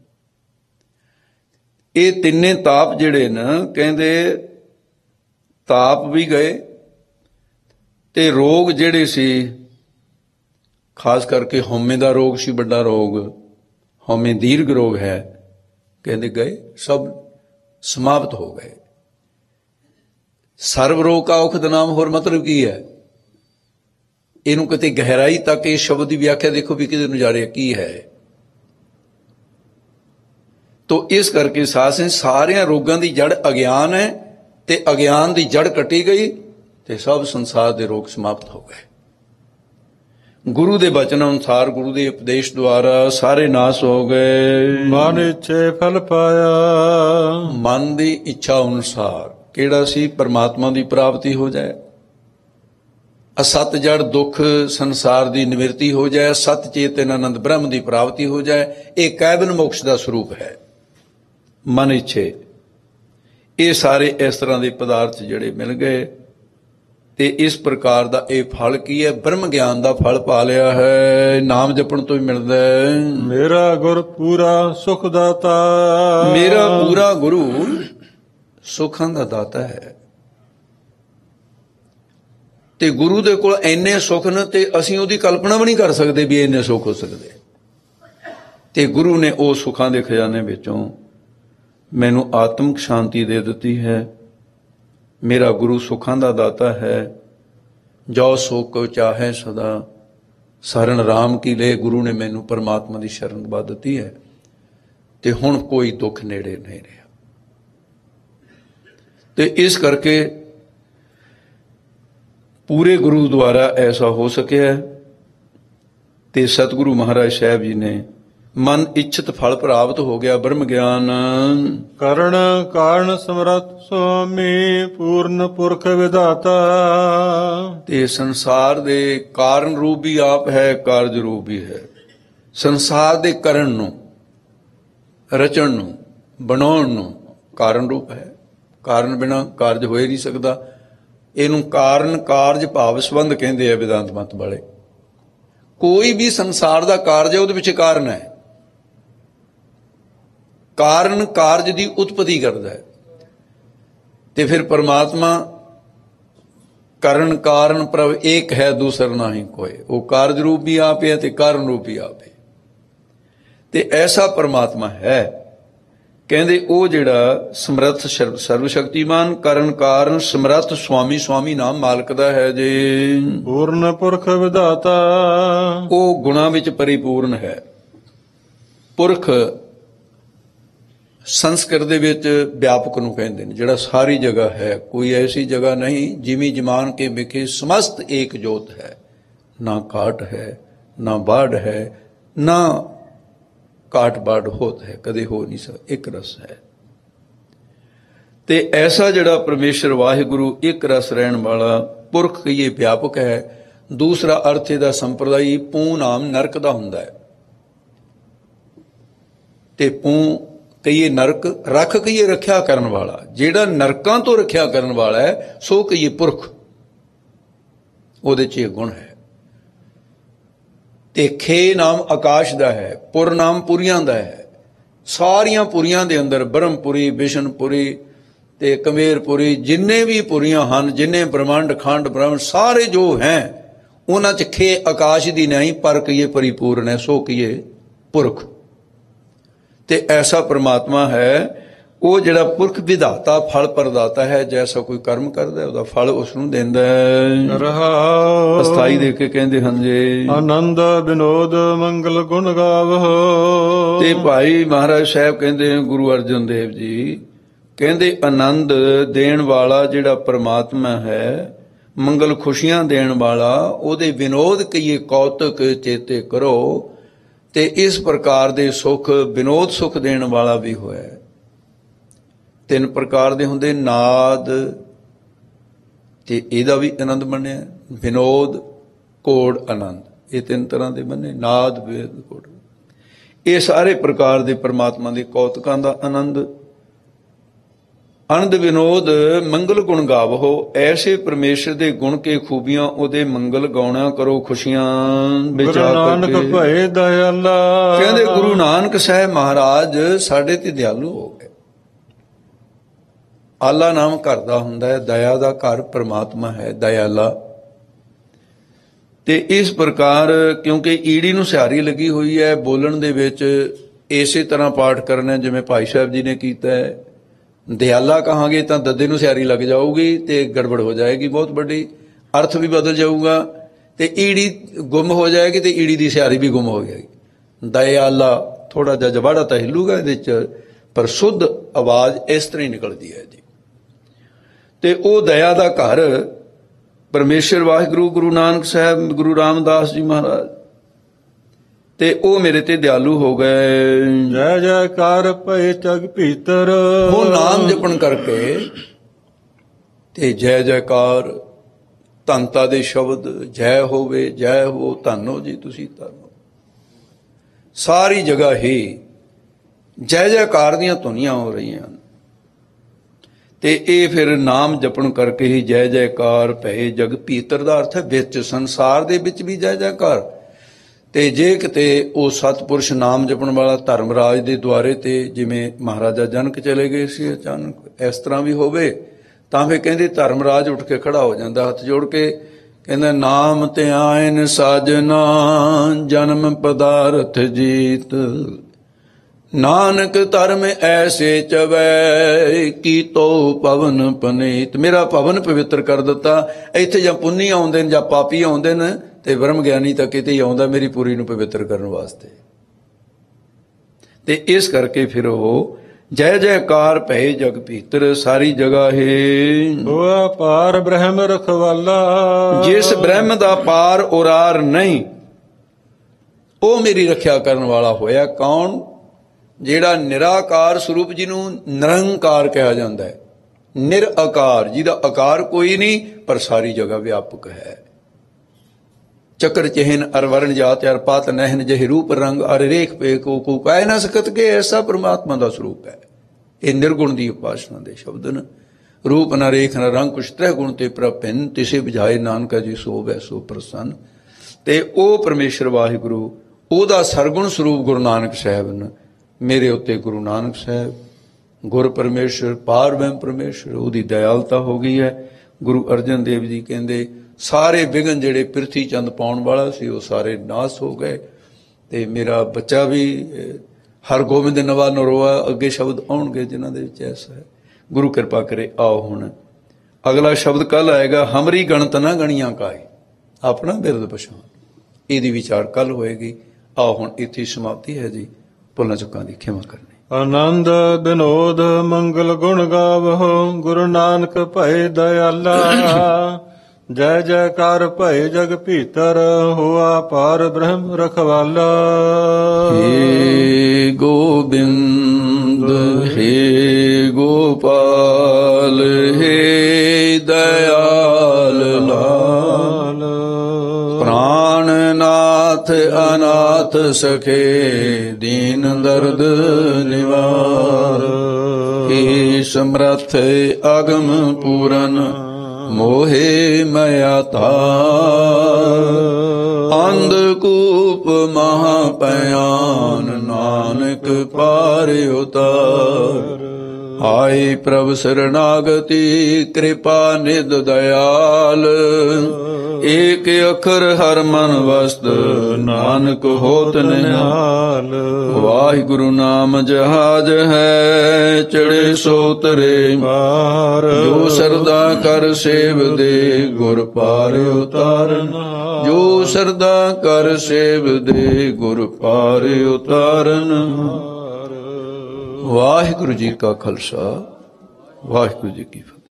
ਇਹ ਤਿੰਨੇ ਤਾਪ ਜਿਹੜੇ ਨਾ, ਕਹਿੰਦੇ ਤਾਪ ਵੀ ਗਏ, ਤੇ ਰੋਗ ਜਿਹੜੇ ਸੀ, ਖਾਸ ਕਰਕੇ ਹਉਮੈ ਦਾ ਰੋਗ ਸੀ ਵੱਡਾ ਰੋਗ, ਹਉਮੈ ਦੀਰਘ ਰੋਗ ਹੈ, ਕਹਿੰਦੇ ਗਏ, ਸਭ ਸਮਾਪਤ ਹੋ ਗਏ। ਸਰਵ ਰੋਗ ਕਾ ਔਖਦ ਨਾਮ, ਹੋਰ ਮਤਲਬ ਕੀ ਹੈ? ਇਹਨੂੰ ਕਿਤੇ ਗਹਿਰਾਈ ਤੱਕ ਇਸ ਸ਼ਬਦ ਦੀ ਵਿਆਖਿਆ ਦੇਖੋ ਵੀ ਕਿਤੇ ਨਜ਼ਾਰੇ ਕੀ ਹੈ। ਤੋ ਇਸ ਕਰਕੇ ਸਾਰਿਆਂ ਰੋਗਾਂ ਦੀ ਜੜ ਅਗਿਆਨ ਹੈ, ਤੇ ਅਗਿਆਨ ਦੀ ਜੜ ਕੱਟੀ ਗਈ, ਤੇ ਸਭ ਸੰਸਾਰ ਦੇ ਰੋਗ ਸਮਾਪਤ ਹੋ ਗਏ। ਗੁਰੂ ਦੇ ਬਚਨ ਅਨੁਸਾਰ, ਗੁਰੂ ਦੇ ਉਪਦੇਸ਼ ਦੁਆਰਾ ਸਾਰੇ ਨਾਸ ਹੋ ਗਏ। ਮਨ ਇੱਛੇ ਫਲ ਪਾਇਆ। ਮਨ ਦੀ ਇੱਛਾ ਅਨੁਸਾਰ ਕਿਹੜਾ ਸੀ? ਪਰਮਾਤਮਾ ਦੀ ਪ੍ਰਾਪਤੀ ਹੋ ਜਾਏ, ਅਸਤ ਜੜ ਦੁੱਖ ਸੰਸਾਰ ਦੀ ਨਿਵਰਤੀ ਹੋ ਜਾਏ, ਸਤ ਚੇਤਨ ਆਨੰਦ ਬ੍ਰਹਮ ਦੀ ਪ੍ਰਾਪਤੀ ਹੋ ਜਾਏ। ਇਹ ਕੈਵਲ ਮੋਕਸ਼ ਦਾ ਸਰੂਪ ਹੈ। ਮਨ ਇੱਛੇ, ਇਹ ਸਾਰੇ ਇਸ ਤਰ੍ਹਾਂ ਦੇ ਪਦਾਰਥ ਜਿਹੜੇ ਮਿਲ ਗਏ, ਤੇ ਇਸ ਪ੍ਰਕਾਰ ਦਾ ਇਹ ਫਲ ਕੀ ਹੈ? ਬ੍ਰਹਮ ਗਿਆਨ ਦਾ ਫਲ ਪਾ ਲਿਆ ਹੈ। ਨਾਮ ਜਪਣ ਤੋਂ ਹੀ ਮਿਲਦਾ ਹੈ। ਮੇਰਾ ਗੁਰ ਪੂਰਾ ਸੁਖ ਦਾਤਾ। ਮੇਰਾ ਪੂਰਾ ਗੁਰੂ ਸੁੱਖਾਂ ਦਾ ਦਾਤਾ ਹੈ। ਤੇ ਗੁਰੂ ਦੇ ਕੋਲ ਇੰਨੇ ਸੁੱਖ ਨੇ, ਤੇ ਅਸੀਂ ਉਹਦੀ ਕਲਪਨਾ ਵੀ ਨਹੀਂ ਕਰ ਸਕਦੇ ਵੀ ਇੰਨੇ ਸੁੱਖ ਹੋ ਸਕਦੇ। ਤੇ ਗੁਰੂ ਨੇ ਉਹ ਸੁੱਖਾਂ ਦੇ ਖਜ਼ਾਨੇ ਵਿੱਚੋਂ ਮੈਨੂੰ ਆਤਮਿਕ ਸ਼ਾਂਤੀ ਦੇ ਦਿੱਤੀ ਹੈ। ਮੇਰਾ ਗੁਰੂ ਸੁੱਖਾਂ ਦਾ ਦਾਤਾ ਹੈ। ਜੋ ਸੁਖ ਚਾਹੇ ਸਦਾ ਸ਼ਰਨ ਰਾਮ ਕੀ ਲੈ। ਗੁਰੂ ਨੇ ਮੈਨੂੰ ਪਰਮਾਤਮਾ ਦੀ ਸ਼ਰਨ ਦਵਾ ਦਿੱਤੀ ਹੈ, ਤੇ ਹੁਣ ਕੋਈ ਦੁੱਖ ਨੇੜੇ ਨਹੀਂ ਰਿਹਾ। ਤੇ ਇਸ ਕਰਕੇ ਪੂਰੇ ਗੁਰੂ ਦੁਆਰਾ ਐਸਾ ਹੋ ਸਕਿਆ। ਤੇ ਸਤਿਗੁਰੂ ਮਹਾਰਾਜ ਸਾਹਿਬ ਜੀ ਨੇ ਮਨ ਇੱਛਤ ਫਲ ਪ੍ਰਾਪਤ ਹੋ ਗਿਆ, ਬ੍ਰਹਮ ਗਿਆਨ। ਕਰਨ ਕਾਰਨ ਸਮਰੱਥ ਸੁਆਮੀ, ਪੂਰਨ ਪੁਰਖ ਵਿਧਾਤਾ। ਤੇ ਸੰਸਾਰ ਦੇ ਕਾਰਨ ਰੂਪ ਵੀ ਆਪ ਹੈ, ਕਾਰਜ ਰੂਪ ਵੀ ਹੈ। ਸੰਸਾਰ ਦੇ ਕਰਨ ਨੂੰ, ਰਚਣ ਨੂੰ, ਬਣਾਉਣ ਨੂੰ ਕਾਰਨ ਰੂਪ ਹੈ। ਕਾਰਨ ਬਿਨਾਂ ਕਾਰਜ ਹੋ ਹੀ ਨਹੀਂ ਸਕਦਾ। ਇਹਨੂੰ ਕਾਰਨ ਕਾਰਜ ਭਾਵ ਸੰਬੰਧ ਕਹਿੰਦੇ ਆ ਵਿਦਾਂਤ ਮਤ ਵਾਲੇ। ਕੋਈ ਵੀ ਸੰਸਾਰ ਦਾ ਕਾਰਜ ਹੈ, ਉਹਦੇ ਵਿੱਚ ਕਾਰਨ ਹੈ। ਕਾਰਨ ਕਾਰਜ ਦੀ ਉਤਪਤੀ ਕਰਦਾ ਹੈ। ਤੇ ਫਿਰ ਪਰਮਾਤਮਾ ਕਰਨ ਕਾਰਨ ਪ੍ਰਭ ਏਕ ਹੈ, ਦੂਸਰ ਨਹੀਂ ਕੋਈ। ਉਹ ਕਾਰਜ ਰੂਪ ਵੀ ਆਪ ਹੈ, ਤੇ ਕਾਰਨ ਰੂਪ ਵੀ ਆਪ ਹੈ। ਤੇ ਐਸਾ ਪਰਮਾਤਮਾ ਹੈ, ਕਹਿੰਦੇ ਉਹ ਜਿਹੜਾ ਸਮਰੱਥ ਸਰਵ ਸ਼ਕਤੀਮਾਨ, ਕਰਨ ਕਾਰਨ ਸਮਰੱਥ ਸੁਆਮੀ। ਸੁਆਮੀ ਨਾਮ ਮਾਲਕ ਦਾ ਹੈ ਜੀ। ਪੂਰਨ ਪੁਰਖ ਵਿਧਾਤਾ, ਉਹ ਗੁਣਾਂ ਵਿੱਚ ਪਰਿਪੂਰਨ ਹੈ। ਪੁਰਖ ਸੰਸਕ੍ਰਿਤ ਦੇ ਵਿੱਚ ਵਿਆਪਕ ਨੂੰ ਕਹਿੰਦੇ ਨੇ, ਜਿਹੜਾ ਸਾਰੀ ਜਗ੍ਹਾ ਹੈ। ਕੋਈ ਐਸੀ ਜਗ੍ਹਾ ਨਹੀਂ ਜਿਵੇਂ ਜਮਾਨ ਕੇ ਵਿਖੇ ਸਮਸਤ ਏਕ ਜੋਤ ਹੈ। ਨਾ ਕਾਟ ਹੈ, ਨਾ ਬਾੜ ਹੈ, ਨਾ ਕਾਟ ਬਾੜ ਹੋਤ ਹੈ, ਕਦੇ ਹੋ ਨਹੀਂ ਸਕਦਾ। ਇੱਕ ਰਸ ਹੈ। ਤੇ ਐਸਾ ਜਿਹੜਾ ਪਰਮੇਸ਼ਰ ਵਾਹਿਗੁਰੂ ਇੱਕ ਰਸ ਰਹਿਣ ਵਾਲਾ ਪੁਰਖ ਕਹੀਏ ਵਿਆਪਕ ਹੈ। ਦੂਸਰਾ ਅਰਥ ਇਹਦਾ ਸੰਪਰਦਾਈ ਪੂ ਨਾਮ ਨਰਕ ਦਾ ਹੁੰਦਾ ਹੈ। ਤੇ ਪੂ ਕਹੀਏ ਨਰਕ, ਰੱਖ ਕਹੀਏ ਰੱਖਿਆ ਕਰਨ ਵਾਲਾ। ਜਿਹੜਾ ਨਰਕਾਂ ਤੋਂ ਰੱਖਿਆ ਕਰਨ ਵਾਲਾ ਹੈ, ਸੋ ਕਹੀਏ ਪੁਰਖ। ਉਹਦੇ 'ਚ ਇਹ ਗੁਣ ਹੈ। ਤੇ ਖੇ ਨਾਮ ਆਕਾਸ਼ ਦਾ ਹੈ, ਪੁਰ ਨਾਮ ਪੁਰੀਆਂ ਦਾ ਹੈ। ਸਾਰੀਆਂ ਪੁਰੀਆਂ ਦੇ ਅੰਦਰ ਬ੍ਰਹਮਪੁਰੀ, ਵਿਸ਼ਨਪੁਰੀ ਤੇ ਕਮੇਰਪੁਰੀ, ਜਿੰਨੇ ਵੀ ਪੁਰੀਆਂ ਹਨ, ਜਿੰਨੇ ਬ੍ਰਹਮੰਡ ਖੰਡ ਬ੍ਰਹਮ ਸਾਰੇ ਜੋ ਹੈ, ਉਹਨਾਂ 'ਚ ਖੇ ਆਕਾਸ਼ ਦੀ ਨਹੀਂ, ਪਰ ਕਹੀਏ ਪਰਿਪੂਰਨ ਹੈ, ਸੋ ਕਹੀਏ ਪੁਰਖ। ਤੇ ਐਸਾ ਪਰਮਾਤਮਾ ਹੈ, ਉਹ ਜਿਹੜਾ ਪੁਰਖ ਵਿਧਾਤਾ ਫਲ ਪ੍ਰਦਾਤਾ ਹੈ। ਜੈਸਾ ਕੋਈ ਕਰਮ ਕਰਦਾ ਉਹਦਾ ਫਲ ਉਸ ਨੂੰ ਦਿੰਦਾ ਹੈ। ਰਹਾਉ ਅਸਥਾਈ ਦੇ ਕੇ ਕਹਿੰਦੇ ਹਨ ਜੀ। ਆਨੰਦ ਵਿਨੋਦ ਮੰਗਲ ਗੁਣ ਗਾਵੋ। ਤੇ ਭਾਈ ਮਹਾਰਾਜ ਸਾਹਿਬ ਕਹਿੰਦੇ, ਗੁਰੂ ਅਰਜਨ ਦੇਵ ਜੀ ਕਹਿੰਦੇ, ਆਨੰਦ ਦੇਣ ਵਾਲਾ ਜਿਹੜਾ ਪਰਮਾਤਮਾ ਹੈ, ਮੰਗਲ ਖੁਸ਼ੀਆਂ ਦੇਣ ਵਾਲਾ, ਉਹਦੇ ਵਿਨੋਦ ਕਹੀਏ ਕੌਤਕ ਚੇਤੇ ਕਰੋ। ਤੇ ਇਸ ਪ੍ਰਕਾਰ ਦੇ ਸੁਖ, ਵਿਨੋਦ ਸੁਖ ਦੇਣ ਵਾਲਾ ਵੀ ਹੋਇਆ। ਤਿੰਨ ਪ੍ਰਕਾਰ ਦੇ ਹੁੰਦੇ, ਨਾਦ, ਤੇ ਇਹਦਾ ਵੀ ਆਨੰਦ ਮੰਨਿਆ, ਵਿਨੋਦ, ਕੋੜ, ਆਨੰਦ। ਇਹ ਤਿੰਨ ਤਰ੍ਹਾਂ ਦੇ ਬੰਨੇ, ਨਾਦ ਵੇਦ ਗੁੜ। ਇਹ ਸਾਰੇ ਪ੍ਰਕਾਰ ਦੇ ਪ੍ਰਮਾਤਮਾ ਦੇ ਕੌਤਕਾਂ ਦਾ ਆਨੰਦ। ਆਨੰਦ ਵਿਨੋਦ ਮੰਗਲ ਗੁਣ ਗਾਵੋ, ਐਸੇ ਪਰਮੇਸ਼ਰ ਦੇ ਗੁਣ ਕੇ ਖੂਬੀਆਂ ਉਹਦੇ ਮੰਗਲ ਗਾਉਣਾ ਕਰੋ ਖੁਸ਼ੀਆਂ ਗੁਰੂ ਨਾਨਕ ਕਰਕੇ। ਭਏ ਦਇਆਲਾ। ਕਹਿੰਦੇ ਗੁਰੂ ਨਾਨਕ ਸਾਹਿਬ ਮਹਾਰਾਜ ਸਾਡੇ ਤੇ ਦਿਆਲੂ ਹੋ ਗਏ। ਆਲਾ ਨਾਮ ਘਰ ਦਾ ਹੁੰਦਾ ਹੈ, ਦਇਆ ਦਾ ਘਰ ਪ੍ਰਮਾਤਮਾ ਹੈ ਦਇਆਲਾ। ਤੇ ਇਸ ਪ੍ਰਕਾਰ ਕਿਉਂਕਿ ਈੜੀ ਨੂੰ ਸਿਹਾਰੀ ਲੱਗੀ ਹੋਈ ਹੈ, ਬੋਲਣ ਦੇ ਵਿੱਚ ਇਸੇ ਤਰ੍ਹਾਂ ਪਾਠ ਕਰਨਾ ਜਿਵੇਂ ਭਾਈ ਸਾਹਿਬ ਜੀ ਨੇ ਕੀਤਾ ਹੈ। ਦਿਆਲਾ ਕਹਾਂਗੇ ਤਾਂ ਦੱਦੇ ਨੂੰ ਸਿਹਾਰੀ ਲੱਗ ਜਾਊਗੀ ਤੇ ਗੜਬੜ ਹੋ ਜਾਏਗੀ ਬਹੁਤ ਵੱਡੀ, ਅਰਥ ਵੀ ਬਦਲ ਜਾਊਗਾ ਤੇ ਈੜੀ ਗੁੰਮ ਹੋ ਜਾਏਗੀ ਤੇ ਈੜੀ ਦੀ ਸਿਹਾਰੀ ਵੀ ਗੁੰਮ ਹੋ ਜਾਏਗੀ। ਦਇਆਲਾ ਥੋੜਾ ਜਿਹਾ ਜਵਾੜਾ ਤਾਂ ਹਿੱਲੂਗਾ ਇਹਦੇ ਚ, ਪਰ ਸੁੱਧ ਆਵਾਜ਼ ਇਸ ਤਰ੍ਹਾਂ ਹੀ ਨਿਕਲਦੀ ਹੈ ਜੀ। ਤੇ ਉਹ ਦਇਆ ਦਾ ਘਰ ਪਰਮੇਸ਼ਰ ਵਾਹਿਗੁਰੂ ਗੁਰੂ ਨਾਨਕ ਸਾਹਿਬ, ਗੁਰੂ ਰਾਮਦਾਸ ਜੀ ਮਹਾਰਾਜ, ਤੇ ਉਹ ਮੇਰੇ ਤੇ ਦਿਆਲੂ ਹੋ ਗਏ। ਜੈ ਜੈਕਾਰ ਭਏ ਜਗ ਭੀਤਰ। ਉਹ ਨਾਮ ਜਪਣ ਕਰਕੇ ਤੇ ਜੈ ਜੈਕਾਰ, ਧੰਤਾ ਦੇ ਸ਼ਬਦ, ਜੈ ਹੋਵੇ, ਜੈ ਹੋ, ਧੰਨ ਹੋ ਜੀ ਤੁਸੀਂ, ਧੰਨ ਹੋ। ਸਾਰੀ ਜਗ੍ਹਾ ਹੀ ਜੈ ਜੈਕਾਰ ਦੀਆਂ ਧੁਨੀਆਂ ਹੋ ਰਹੀਆਂ ਹਨ। ਤੇ ਇਹ ਫਿਰ ਨਾਮ ਜਪਣ ਕਰਕੇ ਹੀ ਜੈ ਜੈਕਾਰ ਭਏ ਜਗ ਭੀਤਰ ਦਾ ਅਰਥ ਹੈ ਵਿੱਚ, ਸੰਸਾਰ ਦੇ ਵਿੱਚ ਵੀ ਜੈ ਜੈਕਾਰ। ਤੇ ਜੇ ਕਿਤੇ ਉਹ ਸਤਪੁਰਸ਼ ਨਾਮ ਜਪਣ ਵਾਲਾ ਧਰਮਰਾਜ ਦੇ ਦੁਆਰੇ ਤੇ ਜਿਵੇਂ ਮਹਾਰਾਜਾ ਜਨਕ ਚਲੇ ਗਏ ਸੀ ਅਚਾਨਕ, ਇਸ ਤਰ੍ਹਾਂ ਵੀ ਹੋਵੇ ਤਾਂ ਫਿਰ ਕਹਿੰਦੇ ਧਰਮਰਾਜ ਉੱਠ ਕੇ ਖੜਾ ਹੋ ਜਾਂਦਾ ਹੱਥ ਜੋੜ ਕੇ, ਕਹਿੰਦਾ ਨਾਮ ਤੇ ਆਇਨ ਸਾਜਨਾ ਜਨਮ ਪਦਾਰਥ ਜੀਤ, ਨਾਨਕ ਧਰਮ ਐਸੇ ਚਵੈ ਕੀਤੋ ਪਵਨ ਪਨੀਤ। ਮੇਰਾ ਭਵਨ ਪਵਿੱਤਰ ਕਰ ਦਿੱਤਾ। ਇੱਥੇ ਜਾਂ ਪੁੰਨੀ ਆਉਂਦੇ ਨੇ ਜਾਂ ਪਾਪੀ ਆਉਂਦੇ ਨੇ, ਤੇ ਬ੍ਰਹਮ ਗਿਆਨੀ ਤਾਂ ਕਿਤੇ ਹੀ ਆਉਂਦਾ ਮੇਰੀ ਪੂਰੀ ਨੂੰ ਪਵਿੱਤਰ ਕਰਨ ਵਾਸਤੇ। ਤੇ ਇਸ ਕਰਕੇ ਫਿਰ ਉਹ ਜੈ ਜੈਕਾਰ ਭਏ ਜਗ ਭੀਤਰ, ਸਾਰੀ ਜਗ੍ਹਾ ਹੈ ਹੋਆ ਪਾਰ ਬ੍ਰਹਮ ਰਖਵਾਲਾ। ਜਿਸ ਬ੍ਰਹਮ ਦਾ ਪਾਰ ਉਰਾਰ ਨਹੀਂ, ਉਹ ਮੇਰੀ ਰੱਖਿਆ ਕਰਨ ਵਾਲਾ ਹੋਇਆ। ਕੌਣ? ਜਿਹੜਾ ਨਿਰਾਕਾਰ ਸਰੂਪ, ਜਿਹਨੂੰ ਨਿਰੰਕਾਰ ਕਿਹਾ ਜਾਂਦਾ ਹੈ, ਨਿਰਆਕਾਰ, ਜਿਹਦਾ ਆਕਾਰ ਕੋਈ ਨਹੀਂ ਪਰ ਸਾਰੀ ਜਗ੍ਹਾ ਵਿਆਪਕ ਹੈ। ਚੱਕਰ ਚਿਹਨ ਅਰ ਵਰਨ ਜਾਤ ਅਰ ਪਾਤ ਨਹਿਨ ਜਿਹੇ ਰੂਪ ਰੰਗ ਅਰ ਰੇਖ ਪੇ ਕੋ ਕਹਿ ਨਾ ਸਕਤ ਕੇ, ਐਸਾ ਪਰਮਾਤਮਾ ਦਾ ਸਰੂਪ ਹੈ। ਇਹ ਨਿਰਗੁਣ ਦੀ ਉਪਾਸਨਾ ਦੇ ਸ਼ਬਦ ਨੇ। ਰੂਪ ਨਾ ਰੇਖ ਨਾ ਰੰਗ ਕੁਛ ਤ੍ਰੈ ਗੁਣ ਤੇ ਪ੍ਰਭਿੰਨ, ਤਿਸੇ ਬੁਝਾਏ ਨਾਨਕਾ ਜੀ ਸੋ ਵੈ ਸੋ ਪ੍ਰਸੰਨ। ਤੇ ਉਹ ਪਰਮੇਸ਼ਰ ਵਾਹਿਗੁਰੂ, ਉਹਦਾ ਸਰਗੁਣ ਸਰੂਪ ਗੁਰੂ ਨਾਨਕ ਸਾਹਿਬ ਨੇ ਮੇਰੇ ਉੱਤੇ। ਗੁਰੂ ਨਾਨਕ ਸਾਹਿਬ ਗੁਰ ਪਰਮੇਸ਼ਰ, ਪਾਰ ਬ੍ਰਹਮ ਪਰਮੇਸ਼ਰ, ਉਹਦੀ ਦਇਆਲਤਾ ਹੋ ਗਈ ਹੈ। ਗੁਰੂ ਅਰਜਨ ਦੇਵ ਜੀ ਕਹਿੰਦੇ ਸਾਰੇ ਵਿਘਨ ਜਿਹੜੇ ਪ੍ਰਿਥੀ ਚੰਦ ਪਾਉਣ ਵਾਲਾ ਸੀ ਉਹ ਸਾਰੇ ਨਾਸ ਹੋ ਗਏ। ਤੇ ਮੇਰਾ ਬੱਚਾ ਵੀ ਹਰਗੋਬਿੰਦ ਨਵਾ ਨਰੋਆ, ਅੱਗੇ ਸ਼ਬਦ ਆਉਣਗੇ ਜਿਨ੍ਹਾਂ ਦੇ ਵਿੱਚ ਐਸਾ ਹੈ। ਗੁਰੂ ਕਿਰਪਾ ਕਰੇ। ਆਓ ਹੁਣ ਅਗਲਾ ਸ਼ਬਦ ਕੱਲ ਆਏਗਾ, ਹਮਰੀ ਗਣਤ ਨਾ ਗਣੀਆਂ ਕਾਏ, ਆਪਣਾ ਬਿਰਦ ਪਛਾਣ। ਇਹਦੀ ਵਿਚਾਰ ਕੱਲ ਹੋਏਗੀ। ਆਓ ਹੁਣ ਇੱਥੇ ਸਮਾਪਤੀ ਹੈ ਜੀ। ਭੁੱਲਾਂ ਚੁੱਕਾਂ ਦੀ ਖਿਮਾ ਕਰਨੀ। ਆਨੰਦ ਵਿਨੋਦ ਮੰਗਲ ਗੁਣ ਗਾਵਹੁ, ਗੁਰੂ ਨਾਨਕ ਭਏ ਦਇਆਲਾ। ਜੈ ਜੈਕਾਰ ਭਏ ਜਗ ਭੀਤਰ, ਹੋਆ ਪਾਰ ਬ੍ਰਹਮ ਰਖਵਾਲਾ। ਹੇ ਗੋਬਿੰਦ ਹੇ ਗੋਪਾਲ, ਹੇ ਦਇਆਲ ਲਾਲ, ਪ੍ਰਾਣਨਾਥ ਅਨਾਥ ਸਖੇ, ਦੀਨ ਦਰਦ ਨਿਵਾਰ। ਹੇ ਸਮਰੱਥ ਅਗਮ ਪੂਰਨ, ਮੋਹਿ ਮਇਆ ਧਾਰ। ਅੰਧਕੂਪ ਮਹਾ ਭਿਆਨ, ਨਾਨਕ ਪਾਰ ਉਤਾਰ। ਆਏ ਪ੍ਰਭ ਸਰਨਾਗਤੀ, ਕਿਰਪਾ ਨਿਧ ਦਇਆਲ। ਏਕ ਅੱਖਰ ਹਰ ਮਨ ਵਸਤ, ਨਾਨਕ ਹੋਤ ਨਿਹਾਲ। ਵਾਹਿਗੁਰੂ ਨਾਮ ਜਹਾਜ ਹੈ, ਚੜੇ ਸੋ ਤਰੇ ਮਾਰ। ਜੋ ਸਰਦਾ ਕਰ ਸੇਵ ਦੇ, ਗੁਰ ਪਾਰ ਉਤਾਰਨ। ਜੋ ਸਰਦਾ ਕਰ ਸੇਵ ਦੇ, ਗੁਰ ਪਾਰ ਉਤਾਰਨ। ਵਾਹਿਗੁਰੂ ਜੀ ਕਾ ਖਾਲਸਾ, ਵਾਹਿਗੁਰੂ ਜੀ ਕੀ ਫਤਿਹ।